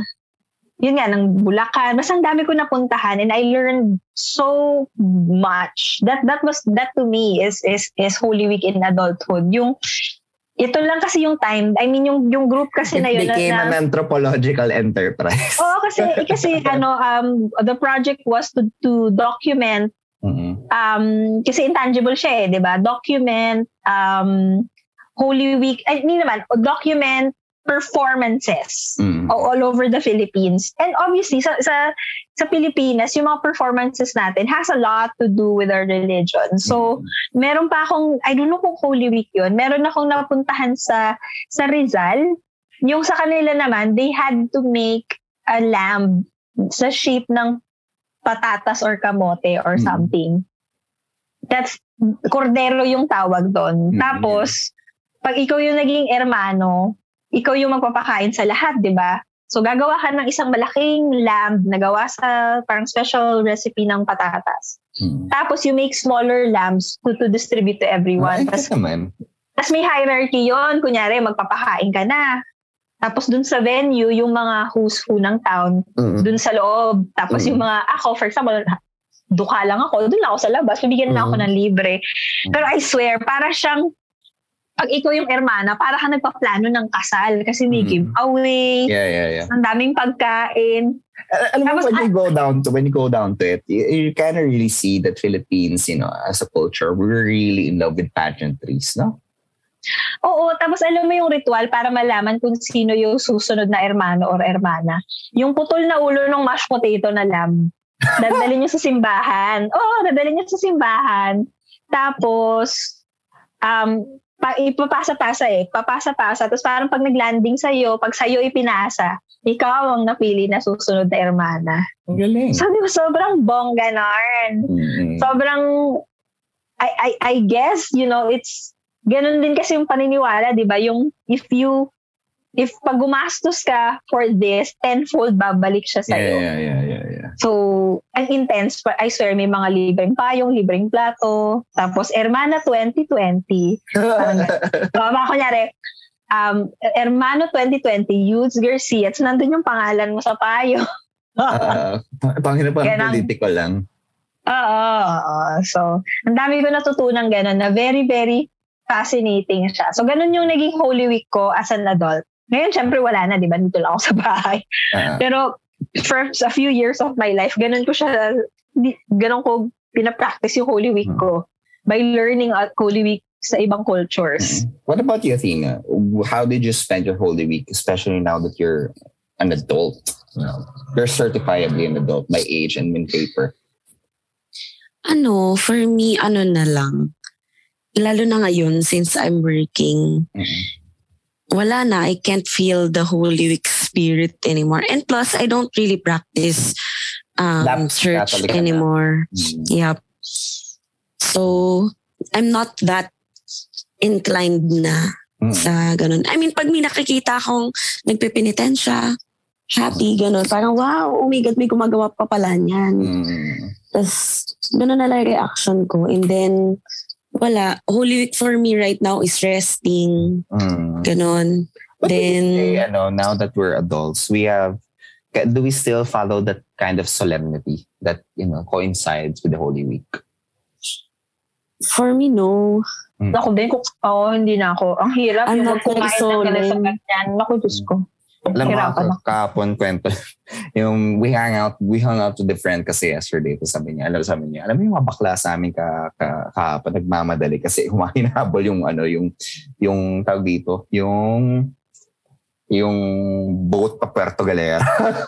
[SPEAKER 5] yun nga, ng Bulacan. Basta ang dami ko napuntahan and I learned so much. That that was, that to me is is is Holy Week in adulthood. Yung ito lang kasi yung time, I mean yung yung group kasi
[SPEAKER 6] It
[SPEAKER 5] na yun
[SPEAKER 6] became
[SPEAKER 5] na,
[SPEAKER 6] an anthropological enterprise.
[SPEAKER 5] oo, kasi kasi ano um the project was to to document
[SPEAKER 6] Mm-hmm.
[SPEAKER 5] um kasi intangible siya eh, 'di ba? Document um Holy Week, ay hindi naman, document performances
[SPEAKER 6] Mm.
[SPEAKER 5] all, all over the Philippines. And obviously sa sa sa Pilipinas, yung mga performances natin has a lot to do with our religion. So, meron pa akong, I don't know kung Holy Week yun, meron akong napuntahan sa sa Rizal. Yung sa kanila naman, they had to make a lamb sa shape ng patatas or kamote or
[SPEAKER 6] Mm.
[SPEAKER 5] something. That's, cordero yung tawag doon.
[SPEAKER 6] Mm.
[SPEAKER 5] Tapos, pag ikaw yung naging hermano, ikaw yung magpapakain sa lahat, di ba? So, gagawa ka ng isang malaking lamb na gawa sa parang special recipe ng patatas.
[SPEAKER 6] Mm.
[SPEAKER 5] Tapos, you make smaller lambs to, to distribute to everyone.
[SPEAKER 6] Ay,
[SPEAKER 5] Tapos,
[SPEAKER 6] naman.
[SPEAKER 5] tas may hierarchy yon. Kunyari, magpapakain ka na. Tapos, dun sa venue, yung mga who's who ng town,
[SPEAKER 6] Mm.
[SPEAKER 5] dun sa loob. Tapos,
[SPEAKER 6] Mm.
[SPEAKER 5] yung mga, ako, for example, duka lang ako, dun lang ako sa labas, bibigyan na ako
[SPEAKER 6] Mm.
[SPEAKER 5] ng libre. Pero I swear, para siyang, pag ikaw yung hermana, para ka nagpaplano ng kasal kasi may
[SPEAKER 6] Mm.
[SPEAKER 5] giveaway,
[SPEAKER 6] Yeah, yeah, yeah.
[SPEAKER 5] ang daming pagkain.
[SPEAKER 6] Al- Alam mo,
[SPEAKER 5] Tapos,
[SPEAKER 6] when you
[SPEAKER 5] ah-
[SPEAKER 6] go down to, when you go down to it, you, you kind of really see that Philippines, you know, as a culture, we're really in love with pageantries, no?
[SPEAKER 5] Oo, tapos alam mo yung ritual para malaman kung sino yung susunod na hermano or hermana. Yung putol na ulo ng mashed potato na lamb. Dadalhin niyo sa simbahan. Oo, dadalhin niyo sa simbahan. Tapos, um, pa, ipapasa-pasa eh. Papasa-pasa. Tapos parang pag nag-landing sa'yo, pag sa'yo ipinasa, ikaw ang napili na susunod na hermana.
[SPEAKER 6] Ang galing.
[SPEAKER 5] Sabi ko, sobrang bongga narn.
[SPEAKER 6] Mm-hmm.
[SPEAKER 5] Sobrang, I, I, I guess, you know, it's, ganun din kasi yung paniniwala, di ba? Yung, if you, if pag gumastos ka for this, tenfold babalik siya sa'yo.
[SPEAKER 6] Yeah, yeah, yeah, yeah, yeah.
[SPEAKER 5] So, ang intense, I swear, may mga libreng payong, libreng plato, tapos, Hermana twenty twenty. Parang, uh, kunyari, um, Hermano twenty twenty, Yudes Garcia, at nandun yung pangalan mo sa payo.
[SPEAKER 6] uh, Panginoon pa
[SPEAKER 5] Ganang-
[SPEAKER 6] politiko lang.
[SPEAKER 5] Oo, oo. So, ang dami ko natutunan gano'n na very, very fascinating siya. So, ganun yung naging Holy Week ko as an adult. Ngayon, syempre, wala na, di ba? Dito lang ako sa bahay.
[SPEAKER 6] Uh,
[SPEAKER 5] Pero, for a few years of my life, ganun ko siya, di- ganun ko pinapractice yung Holy Week ko by learning at Holy Week sa ibang cultures.
[SPEAKER 6] What about you, Athena? How did you spend your Holy Week, especially now that you're an adult? You know, you're certifiably an adult by age and in paper.
[SPEAKER 4] Ano, for me, ano na lang. Lalo na ngayon, since I'm working,
[SPEAKER 6] Mm-hmm.
[SPEAKER 4] wala na, I can't feel the Holy Week spirit anymore. And plus, I don't really practice um,
[SPEAKER 6] That's
[SPEAKER 4] church
[SPEAKER 6] Catholic ka na.
[SPEAKER 4] anymore.
[SPEAKER 6] Mm.
[SPEAKER 4] Yep. So, I'm not that inclined na
[SPEAKER 6] Mm.
[SPEAKER 4] sa ganun. I mean, pag may nakikita akong nagpipinitensya, happy, ganun. Parang, wow, oh my God, may gumagawa pa pala niyan.
[SPEAKER 6] Mm.
[SPEAKER 4] Tapos, ganun na lang reaction ko. And then, wala. Holy Week for me right now is resting.
[SPEAKER 6] Mm.
[SPEAKER 4] Ganon.
[SPEAKER 6] But
[SPEAKER 4] Then,
[SPEAKER 6] say, ano, now that we're adults, we have, do we still follow that kind of solemnity that, you know, coincides with the Holy Week?
[SPEAKER 4] for me, no.
[SPEAKER 6] Mm.
[SPEAKER 5] Ako din, kung ako, hindi na ako. Ang hirap
[SPEAKER 4] I'm
[SPEAKER 5] yung
[SPEAKER 4] not
[SPEAKER 5] magkumain
[SPEAKER 4] very
[SPEAKER 5] ng ganun sa
[SPEAKER 4] solemn.
[SPEAKER 5] ganyan. Naku, Diyos ko.
[SPEAKER 6] Alam mo
[SPEAKER 5] Hirapan
[SPEAKER 6] ako, kahapon kwento, yung we hang out, we hung out with a friend kasi yesterday, tapos sabi niya, alam, sabi niya, alam mo yung mga bakla sa amin ka, ka, kahapon, nagmamadali kasi humahinabol yung ano, yung, yung tawag dito, yung, yung boat pa Puerto Galera.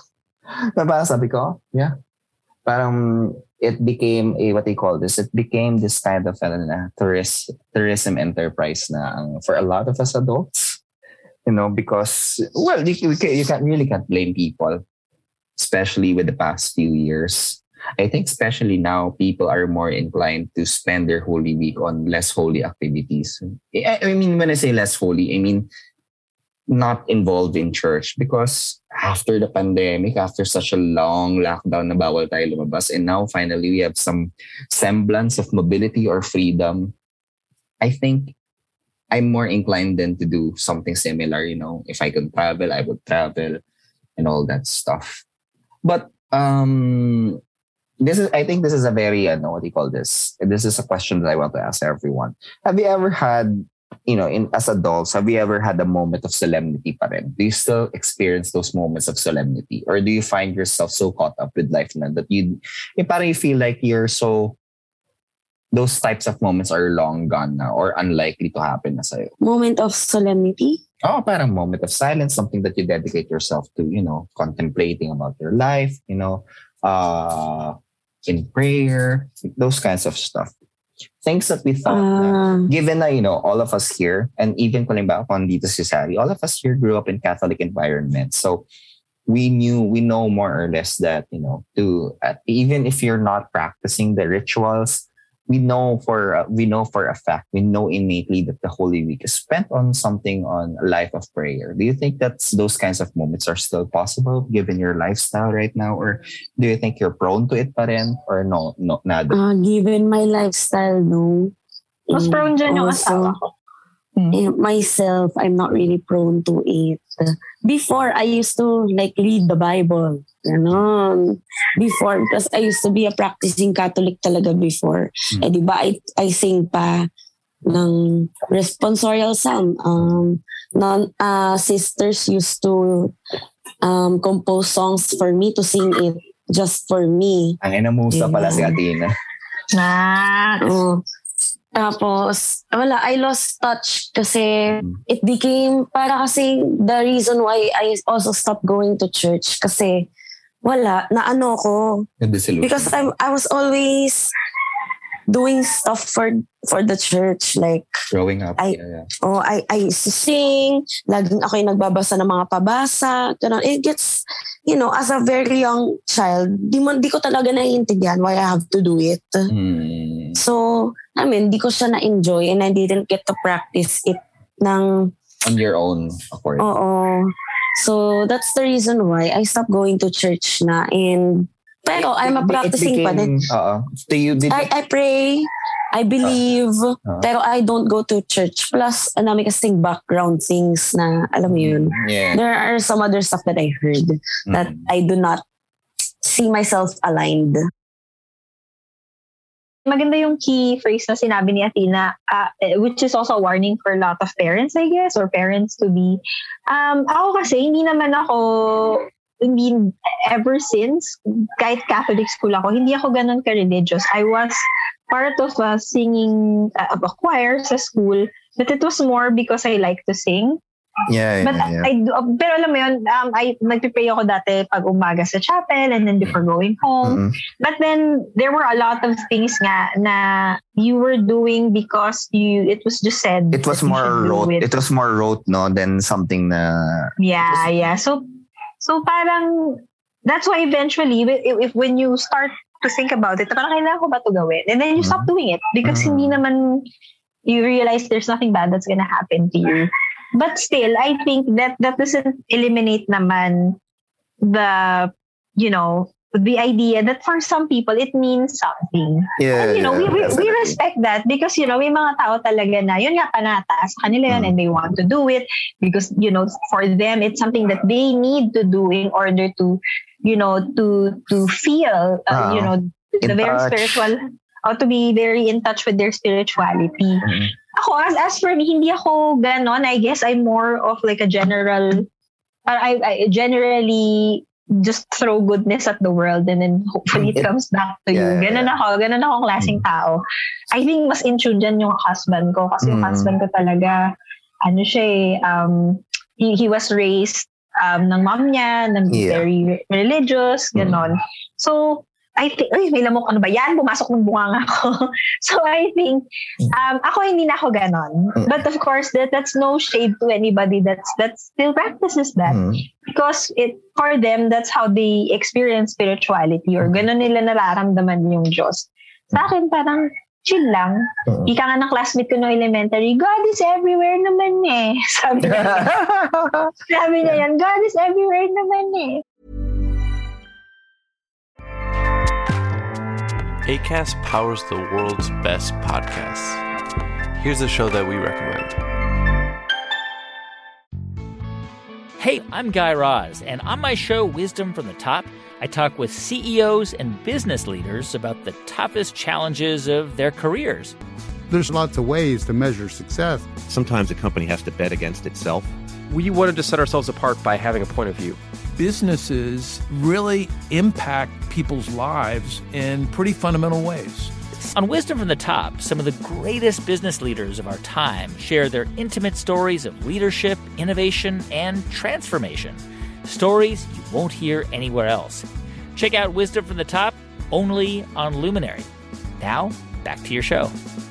[SPEAKER 6] Parang sabi ko, yeah. Parang it became a, what they call this, it became this kind of ano na, tourist, tourism enterprise na ang, for a lot of us adults. You know, because, well, you, you, can, you can't really can't blame people, especially with the past few years. I think especially now, people are more inclined to spend their Holy Week on less holy activities. I, I mean, when I say less holy, I mean not involved in church, because after the pandemic, after such a long lockdown na bawal tayo lumabas, and now finally we have some semblance of mobility or freedom, I think I'm more inclined then to do something similar. You know, if I could travel, I would travel and all that stuff. But um, this is, I think this is a very, uh, what do you call this? This is a question that I want to ask everyone. Have you ever had, you know, in as adults, have you ever had a moment of solemnity pa rin? Do you still experience those moments of solemnity? Or do you find yourself so caught up with life na that you, eh, parang you feel like you're so, those types of moments are long gone now or unlikely to happen na sa'yo?
[SPEAKER 4] Moment of solemnity?
[SPEAKER 6] Oh, parang moment of silence, something that you dedicate yourself to, you know, contemplating about your life, you know, uh, in prayer, those kinds of stuff. Things that we thought,
[SPEAKER 4] Uh,
[SPEAKER 6] na, given na, you know, all of us here, and even kung ba on dito si Sari, all of us here grew up in Catholic environments. So, we knew, we know more or less that, you know, to, uh, even if you're not practicing the rituals, we know for uh, we know for a fact, we know innately that the Holy Week is spent on something, on a life of prayer. Do you think that's those kinds of moments are still possible given your lifestyle right now, or do you think you're prone to it pa rin, or no, no, nada?
[SPEAKER 4] uh, given my lifestyle, no.
[SPEAKER 5] Mas
[SPEAKER 4] And
[SPEAKER 5] prone dyan yung
[SPEAKER 4] also,
[SPEAKER 5] asawa ko. Hmm.
[SPEAKER 4] eh, myself, I'm not really prone to it. Before, I used to like read the Bible. Ganon. Before, because I used to be a practicing Catholic talaga before.
[SPEAKER 6] Mm.
[SPEAKER 4] Eh, di ba, I, I sing pa. ng responsorial psalm. Um, non, uh, sisters used to um, compose songs for me to sing it just for me.
[SPEAKER 6] Ang inamusa pala si Athena.
[SPEAKER 5] Ah.
[SPEAKER 4] Oh. Tapos, wala, I lost touch kasi it became, para kasi the reason why I also stopped going to church kasi wala, naano ko. Because I'm, I was always doing stuff for for the church, like
[SPEAKER 6] growing up.
[SPEAKER 4] I,
[SPEAKER 6] yeah, yeah.
[SPEAKER 4] Oh, I, I used to sing, laging ako yung nagbabasa ng mga pabasa, ganun. It gets, you know, as a very young child, di, mo, di ko talaga naiintindihan why I have to do it.
[SPEAKER 6] Hmm.
[SPEAKER 4] So, I mean, di ko siya na-enjoy and I didn't get to practice it ng...
[SPEAKER 6] On your own accord.
[SPEAKER 4] Oo. So, that's the reason why I stopped going to church na. And, pero
[SPEAKER 6] it,
[SPEAKER 4] I'm a practicing
[SPEAKER 6] became,
[SPEAKER 4] pa din.
[SPEAKER 6] Uh, so you did...
[SPEAKER 4] I, I pray, I believe, uh, uh, pero I don't go to church. Plus, ang dami kasing background things na, alam mo yun.
[SPEAKER 6] Yeah.
[SPEAKER 4] There are some other stuff that I heard mm-hmm. that I do not see myself aligned.
[SPEAKER 5] Maganda yung key phrase na sinabi ni Athena, uh, which is also a warning for a lot of parents, I guess, or parents to be. Um, ako kasi, hindi naman ako, hindi, ever since, kahit Catholic school ako, hindi ako ganun ka-religious. I was part of a singing, uh, of a choir sa school, but it was more because I like to sing.
[SPEAKER 6] Yeah, yeah,
[SPEAKER 5] but
[SPEAKER 6] yeah.
[SPEAKER 5] I, I pero alam mo yun, um, I nagpipray ako dati pag umaga sa chapel and then before going home. Mm-hmm. But then there were a lot of things nga na you were doing because you it was just said.
[SPEAKER 6] It was more rote. It. it was more rote, no, than something na.
[SPEAKER 5] Yeah, was, yeah. So so parang that's why eventually if, if when you start to think about it, parang kailangan ko ba to gawin? And then you mm-hmm. stop doing it because mm-hmm. hindi naman you realize there's nothing bad that's gonna happen to you. But still, I think that that doesn't eliminate naman the, you know, the idea that for some people, it means something.
[SPEAKER 6] Yeah,
[SPEAKER 5] and, you know,
[SPEAKER 6] yeah,
[SPEAKER 5] we, we we respect that because, you know, may mga tao talaga na, yun nga panata sa kanila yun mm. and they want to do it because, you know, for them, it's something that they need to do in order to, you know, to to feel, uh, uh, you know, the very touch. spiritual, or to be very in touch with their spirituality. Mm. Ako, as, as for me, hindi ako ganon. I guess I'm more of like a general, I, I generally just throw goodness at the world and then hopefully it comes back to yeah, you. Ganon yeah. ako, ganon akong klaseng tao. I think mas in tune dyan yung husband ko kasi mm. yung husband ko talaga, ano siya eh, um, he, he was raised um, ng mom niya, ng yeah. very religious, ganon. Mm. So, I think, ay, may lamok, ano ba yan? Pumasok ng bunganga ko. So I think, um, ako hindi na ako ganon. But of course, that that's no shade to anybody that's that still practices that. Mm. Because it for them, that's how they experience spirituality or ganon nila nararamdaman yung Diyos. Sa akin, parang chill lang. Mm. Ika nga ng classmate ko no elementary, God is everywhere naman eh. Sabi niya, sabi niya yan, God is everywhere naman eh.
[SPEAKER 9] Acast powers the world's best podcasts. Here's a show that we recommend.
[SPEAKER 10] Hey, I'm Guy Raz, and on my show, Wisdom from the Top, I talk with C E Os and business leaders about the toughest challenges of their careers.
[SPEAKER 11] There's lots of ways to measure success.
[SPEAKER 12] Sometimes a company has to bet against itself.
[SPEAKER 13] We wanted to set ourselves apart by having a point of view.
[SPEAKER 14] Businesses really impact people's lives in pretty fundamental ways.
[SPEAKER 10] On Wisdom from the Top, some of the greatest business leaders of our time share their intimate stories of leadership, innovation, and transformation. Stories you won't hear anywhere else. Check out Wisdom from the Top only on Luminary. Now, back to your show.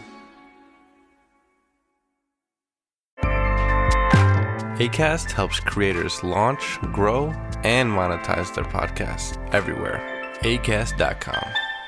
[SPEAKER 9] Acast helps creators launch, grow, and monetize their podcasts everywhere. Acast dot com.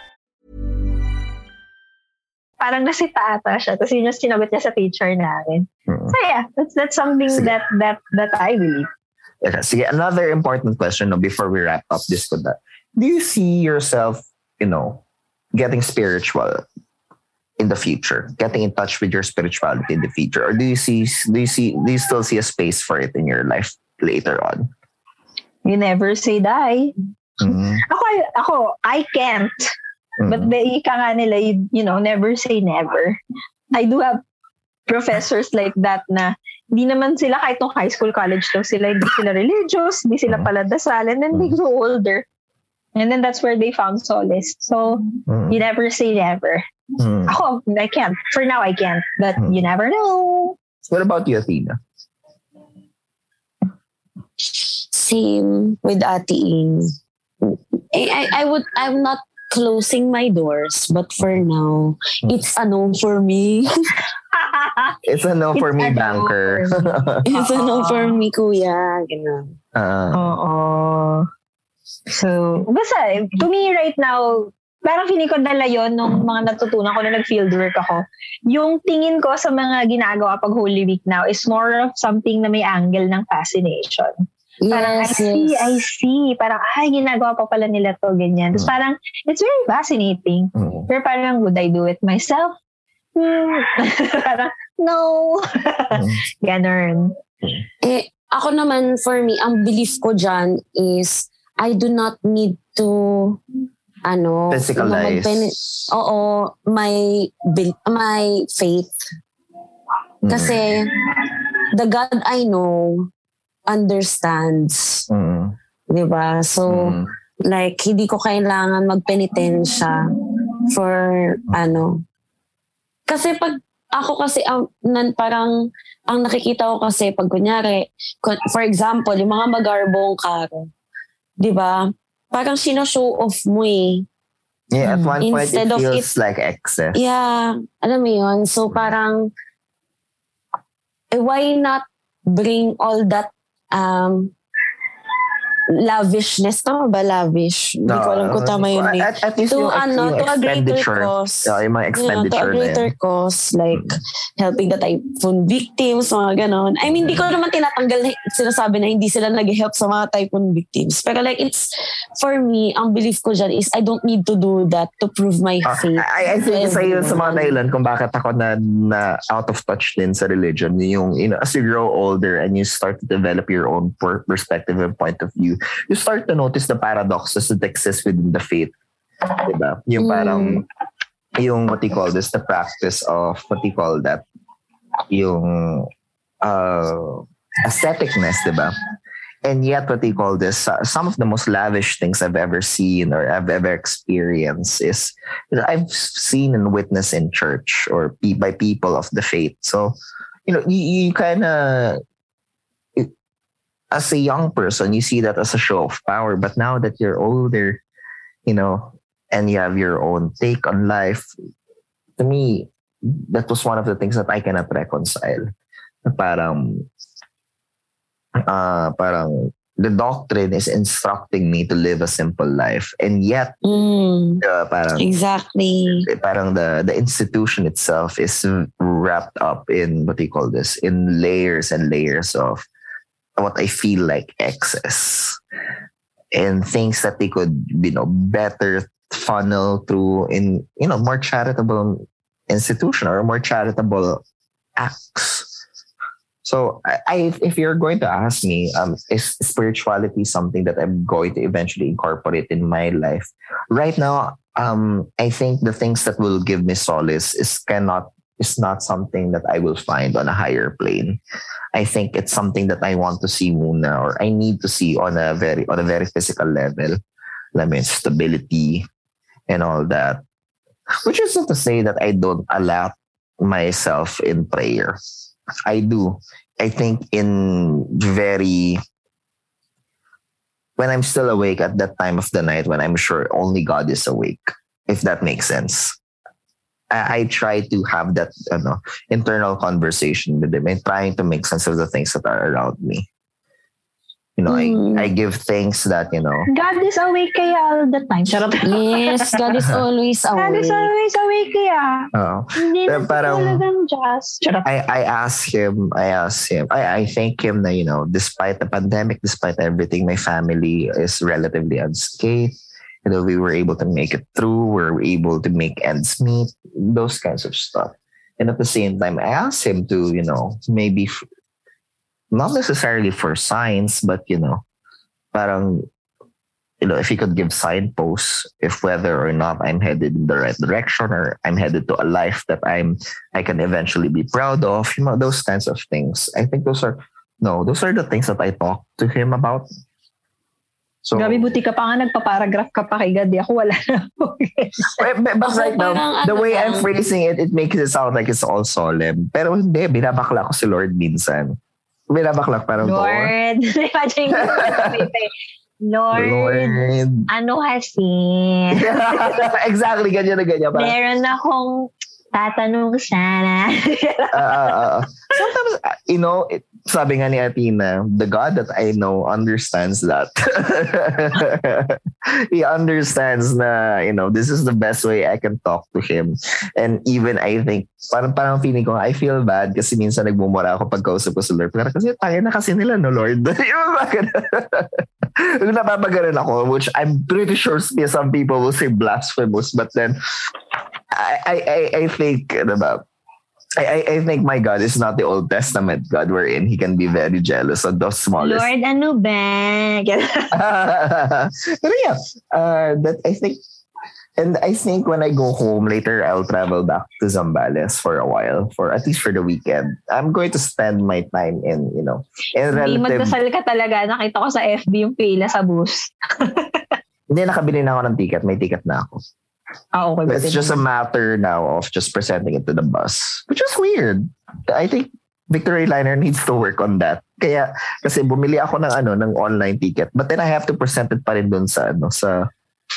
[SPEAKER 5] Parang nasita ata siya. Tapos yun yung sinagot niya sa teacher namin. Hmm. So yeah, that's that's something Sige. that that that I believe.
[SPEAKER 6] Okay. Sige, another important question no, before we wrap up this. Do you see yourself, you know, getting spiritual in the future, getting in touch with your spirituality in the future, or do you see do you see do you still see a space for it in your life later on?
[SPEAKER 5] You never say die. Mm-hmm. Ako, ako, I can't. Mm-hmm. But the ika nga nila, you, you know, never say never. I do have professors like that na hindi naman sila kahit nung high school, college daw sila, hindi sila religious, hindi sila pala dasal, and then they grow older. And then that's where they found solace. So, mm. you never say never. Mm. Ako, I can't. For now, I can't. But mm. you never know.
[SPEAKER 6] What about you, Athena?
[SPEAKER 4] Same with Ate Ing. I, I, I would, I'm not closing my doors, but for now, it's a no for me.
[SPEAKER 6] It's a no for it's me, banker.
[SPEAKER 4] No for me. It's a no for me, kuya. Ganun.
[SPEAKER 6] Uh,
[SPEAKER 5] Oo. So, basta, to me right now, parang feeling ko dala yun nung mga natutunan ko na nag-field work ako. Yung tingin ko sa mga ginagawa pag Holy Week now is more of something na may angle ng fascination.
[SPEAKER 4] Yes,
[SPEAKER 5] parang I see,
[SPEAKER 4] yes.
[SPEAKER 5] I see. Parang, ay, ginagawa pa pala nila to, ganyan. Tapos parang, it's very fascinating.
[SPEAKER 6] Mm.
[SPEAKER 5] Pero parang, would I do it myself? Hmm. Parang, no.
[SPEAKER 6] Mm.
[SPEAKER 5] Ganon.
[SPEAKER 4] Eh, ako naman, for me, ang belief ko dyan is, I do not need to, ano,
[SPEAKER 6] physicalize.
[SPEAKER 4] Magpen- oo, my, my faith.
[SPEAKER 6] Mm.
[SPEAKER 4] Kasi, the God I know, understands.
[SPEAKER 6] Mm.
[SPEAKER 4] Diba? So, mm. like, hindi ko kailangan magpenitensya for, ano. Kasi pag, ako kasi, um, nan, parang, ang nakikita ko kasi, pag kunyari, for example, yung mga magarbong karo, diba? Parang sino-show off mo eh.
[SPEAKER 6] Yeah, at one point,
[SPEAKER 4] Instead
[SPEAKER 6] it feels
[SPEAKER 4] it,
[SPEAKER 6] like excess.
[SPEAKER 4] Yeah, alam mo yun? So, parang, eh, why not bring all that um lavishness, tama ba lavish? Hindi ko alam kung tama yun. Eh.
[SPEAKER 6] At, at least
[SPEAKER 4] to,
[SPEAKER 6] yung,
[SPEAKER 4] ano,
[SPEAKER 6] yung
[SPEAKER 4] to a greater cause.
[SPEAKER 6] Uh, yung mga expenditure
[SPEAKER 4] you know, to a greater cause, like mm-hmm. helping the typhoon victims, mga ganon. I mean, hindi ko naman tinatanggal na sinasabi na hindi sila nag-help sa mga typhoon victims. Pero like, it's, for me, ang belief ko dyan is I don't need to do that to prove my
[SPEAKER 6] uh,
[SPEAKER 4] faith.
[SPEAKER 6] I, I think isa yun sa mga dahilan kung bakit ako na, na out of touch din sa religion. Yung, you know, as you grow older and you start to develop your own perspective and point of view, you start to notice the paradoxes that exist within the faith. Diba? Yung parang, mm. yung what you call this, the practice of, what you call that, yung uh, aestheticness, diba? And yet, what you call this, uh, some of the most lavish things I've ever seen or I've ever experienced is, you know, I've seen and witnessed in church or pe- by people of the faith. So, you know, you, you kind of, as a young person, you see that as a show of power. But now that you're older, you know, and you have your own take on life, to me, that was one of the things that I cannot reconcile. Parang, uh, parang the doctrine is instructing me to live a simple life. And yet,
[SPEAKER 4] mm,
[SPEAKER 6] uh, parang,
[SPEAKER 4] exactly.
[SPEAKER 6] Parang the, the institution itself is wrapped up in, what do you call this, in layers and layers of what I feel like excess and things that they could, you know, better funnel through in, you know, more charitable institution or more charitable acts. So I, I if you're going to ask me, um, is spirituality something that I'm going to eventually incorporate in my life? Right now, um, I think the things that will give me solace is cannot is not something that I will find on a higher plane. I think it's something that I want to see muna, or I need to see on a very on a very physical level. I mean, stability and all that. Which is not to say that I don't allow myself in prayer. I do. I think in very when I'm still awake at that time of the night when I'm sure only God is awake, if that makes sense. I, I try to have that you know, internal conversation with him and trying to make sense of the things that are around me. You know, mm. I, I give thanks that, you know.
[SPEAKER 5] God is awake kaya all the time. Charot.
[SPEAKER 4] Yes, God is always awake.
[SPEAKER 5] God is always awake kaya.
[SPEAKER 6] Oh.
[SPEAKER 5] Hindi na talagang just.
[SPEAKER 6] I, I ask him, I ask him, I, I thank him that, you know, despite the pandemic, despite everything, my family is relatively unscathed. You know, we were able to make it through. We were able to make ends meet. Those kinds of stuff. And at the same time, I asked him to, you know, maybe f- not necessarily for signs, but, you know, parang you know, if he could give signposts, if whether or not I'm headed in the right direction or I'm headed to a life that I'm, I can eventually be proud of, you know, those kinds of things. I think those are, no, those are the things that I talk to him about. So,
[SPEAKER 5] Gabi, buti ka pa nga, nagpa-paragraph ka pa kay God. Ako wala na.
[SPEAKER 6] but, but right now, the way I'm phrasing it, it makes it sound like it's all solemn. Pero hindi, binabakla ko si Lord minsan. Binabakla parang
[SPEAKER 5] Lord. Imagine ko. Lord, Lord, ano kasi?
[SPEAKER 6] Exactly, ganyan na ganyan. Parang,
[SPEAKER 5] meron akong tatanong sana.
[SPEAKER 6] uh, uh, uh, sometimes, uh, you know, it, sabi nga ni Athena, the God that I know understands that. He understands na, you know, this is the best way I can talk to him. And even I think, parang parang feeling ko, I feel bad kasi minsan nagmumura ako pagkausap ko sa Lord. Pero kasi tayo na kasi nila, no Lord? Yung napapagaran ako, which I'm pretty sure some people will say blasphemous, but then I I I, I think, diba, I, I think my God is not the Old Testament God wherein he can be very jealous of the smallest.
[SPEAKER 5] Lord, ano ba?
[SPEAKER 6] But yeah, uh, that I think, and I think when I go home later, I'll travel back to Zambales for a while, for at least for the weekend. I'm going to spend my time in, you know, in relative.
[SPEAKER 5] Hindi, magdasal ka talaga. Nakita ko sa F B yung pila sa bus.
[SPEAKER 6] Hindi, nakabili na ako ng ticket. May ticket na ako.
[SPEAKER 5] Oh, okay,
[SPEAKER 6] it's just a matter now of just presenting it to the bus, which is weird. I think Victory Liner needs to work on that. Kaya kasi bumili ako ng ano ng online ticket, but then I have to present it pa rin dun sa ano sa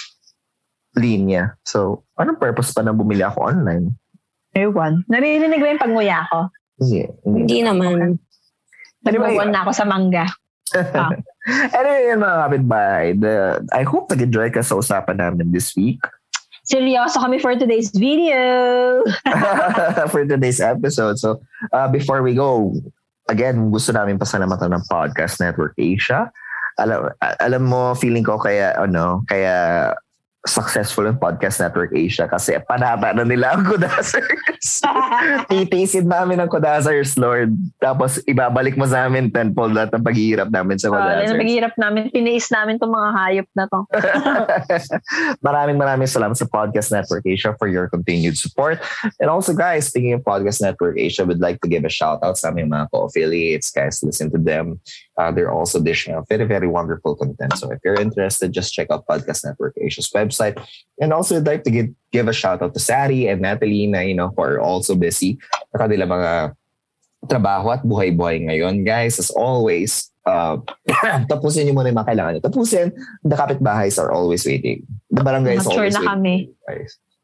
[SPEAKER 6] linya. So, anong purpose pa na bumili ako online?
[SPEAKER 5] Ewan. Naririnig ba yung pagmuya ko?
[SPEAKER 6] Yeah,
[SPEAKER 4] hindi naman.
[SPEAKER 5] Nagbabuan na ako sa mangga.
[SPEAKER 6] Ah. Anyway, mga kapitbahay, the, I hope nag-enjoy ka sa usapan namin this week.
[SPEAKER 5] Seryoso kami for today's video.
[SPEAKER 6] For today's episode. So, uh, before we go, again, gusto namin pasalamatan ng Podcast Network Asia. Alam, alam mo, feeling ko kaya, ano, kaya successful yung Podcast Network Asia kasi panata na nila ang Kudasers. Titisid namin ang Kudasers, Lord. Tapos ibabalik mo sa amin tenfold lahat ng paghihirap namin sa Kudasers.
[SPEAKER 5] Uh, paghihirap namin, tiniis namin itong mga hayop na to.
[SPEAKER 6] Maraming maraming salamat sa Podcast Network Asia for your continued support. And also guys, speaking of Podcast Network Asia, we'd like to give a shout out sa aming mga co-affiliates. Guys, listen to them. Uh, they're also dishing out very, very wonderful content. So if you're interested, just check out Podcast Network Asia's website. And also, I'd like to give, give a shout out to Sari and Natalie na, you know, who are also busy sa kanilang mga trabaho at buhay-buhay ngayon. Guys, as always, uh, tapusin niyo muna yung mga kailangan niyo. Tapusin, the kapitbahays are always waiting. The barangay is always
[SPEAKER 5] na
[SPEAKER 6] waiting.
[SPEAKER 5] Kami.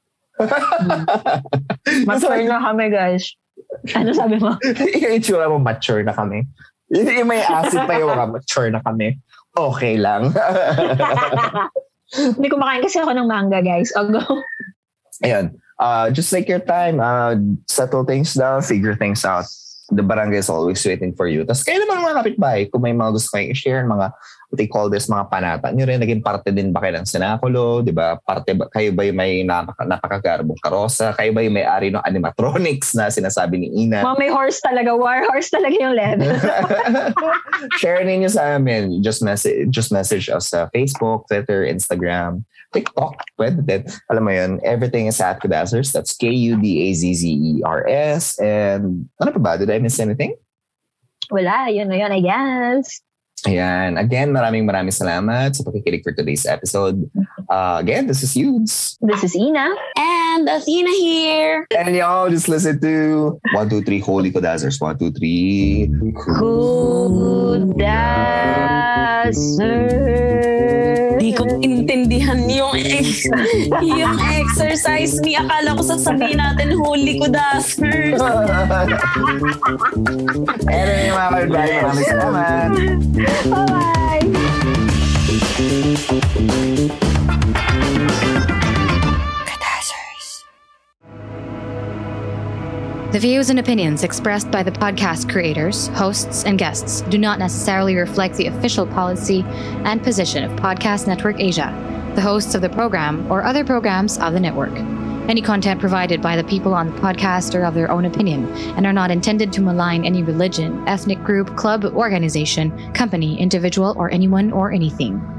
[SPEAKER 5] Mature na kami, guys. Ano sabi mo?
[SPEAKER 6] Yung itsura mo, mature na kami. Yung may acid pa yung mga mature na kami. Okay lang.
[SPEAKER 5] Hindi kumakain kasi ako ng manga, guys. I'll go.
[SPEAKER 6] Ayun. Uh, just take your time. Uh, settle things down. Figure things out. The barangay is always waiting for you. Tapos kayo naman mga kapitbahay, kung may mga gusto kayong i-share, mga, what they call this, mga panata nyo rin, naging parte din ba kayo ng Sinakulo? Diba? Parte ba, kayo ba yung may napaka, napakagarbong karosa? Kayo ba yung may-ari ng animatronics na sinasabi ni Ina?
[SPEAKER 5] Mga may horse talaga. War horse talaga yung level.
[SPEAKER 6] Share ninyo sa amin. Just message, just message us sa Facebook, Twitter, Instagram, TikTok. Pwede din. Alam mo yun, everything is at Kudazers. That's K U D A Z Z E R S. And ano pa ba? Did I miss anything?
[SPEAKER 5] Wala. Yun na yun, I guess.
[SPEAKER 6] Ayan. Again, maraming maraming salamat sa pakikinig for today's episode. Uh, again, this is Yudes.
[SPEAKER 5] This is Ina.
[SPEAKER 4] And Athena here.
[SPEAKER 6] And y'all just listen to one, two, three, Holy Kudazers. one, two, three.
[SPEAKER 5] Kudazers.
[SPEAKER 4] Di ko intindihan yung ex yung exercise ni. Akala ko sasabihin natin Holy Kudazers.
[SPEAKER 6] Anyway, mga kalbay, maraming salamat.
[SPEAKER 5] Bye-bye.
[SPEAKER 15] The views and opinions expressed by the podcast creators, hosts, and guests do not necessarily reflect the official policy and position of Podcast Network Asia, the hosts of the program, or other programs of the network. Any content provided by the people on the podcast are of their own opinion and are not intended to malign any religion, ethnic group, club, organization, company, individual, or anyone or anything.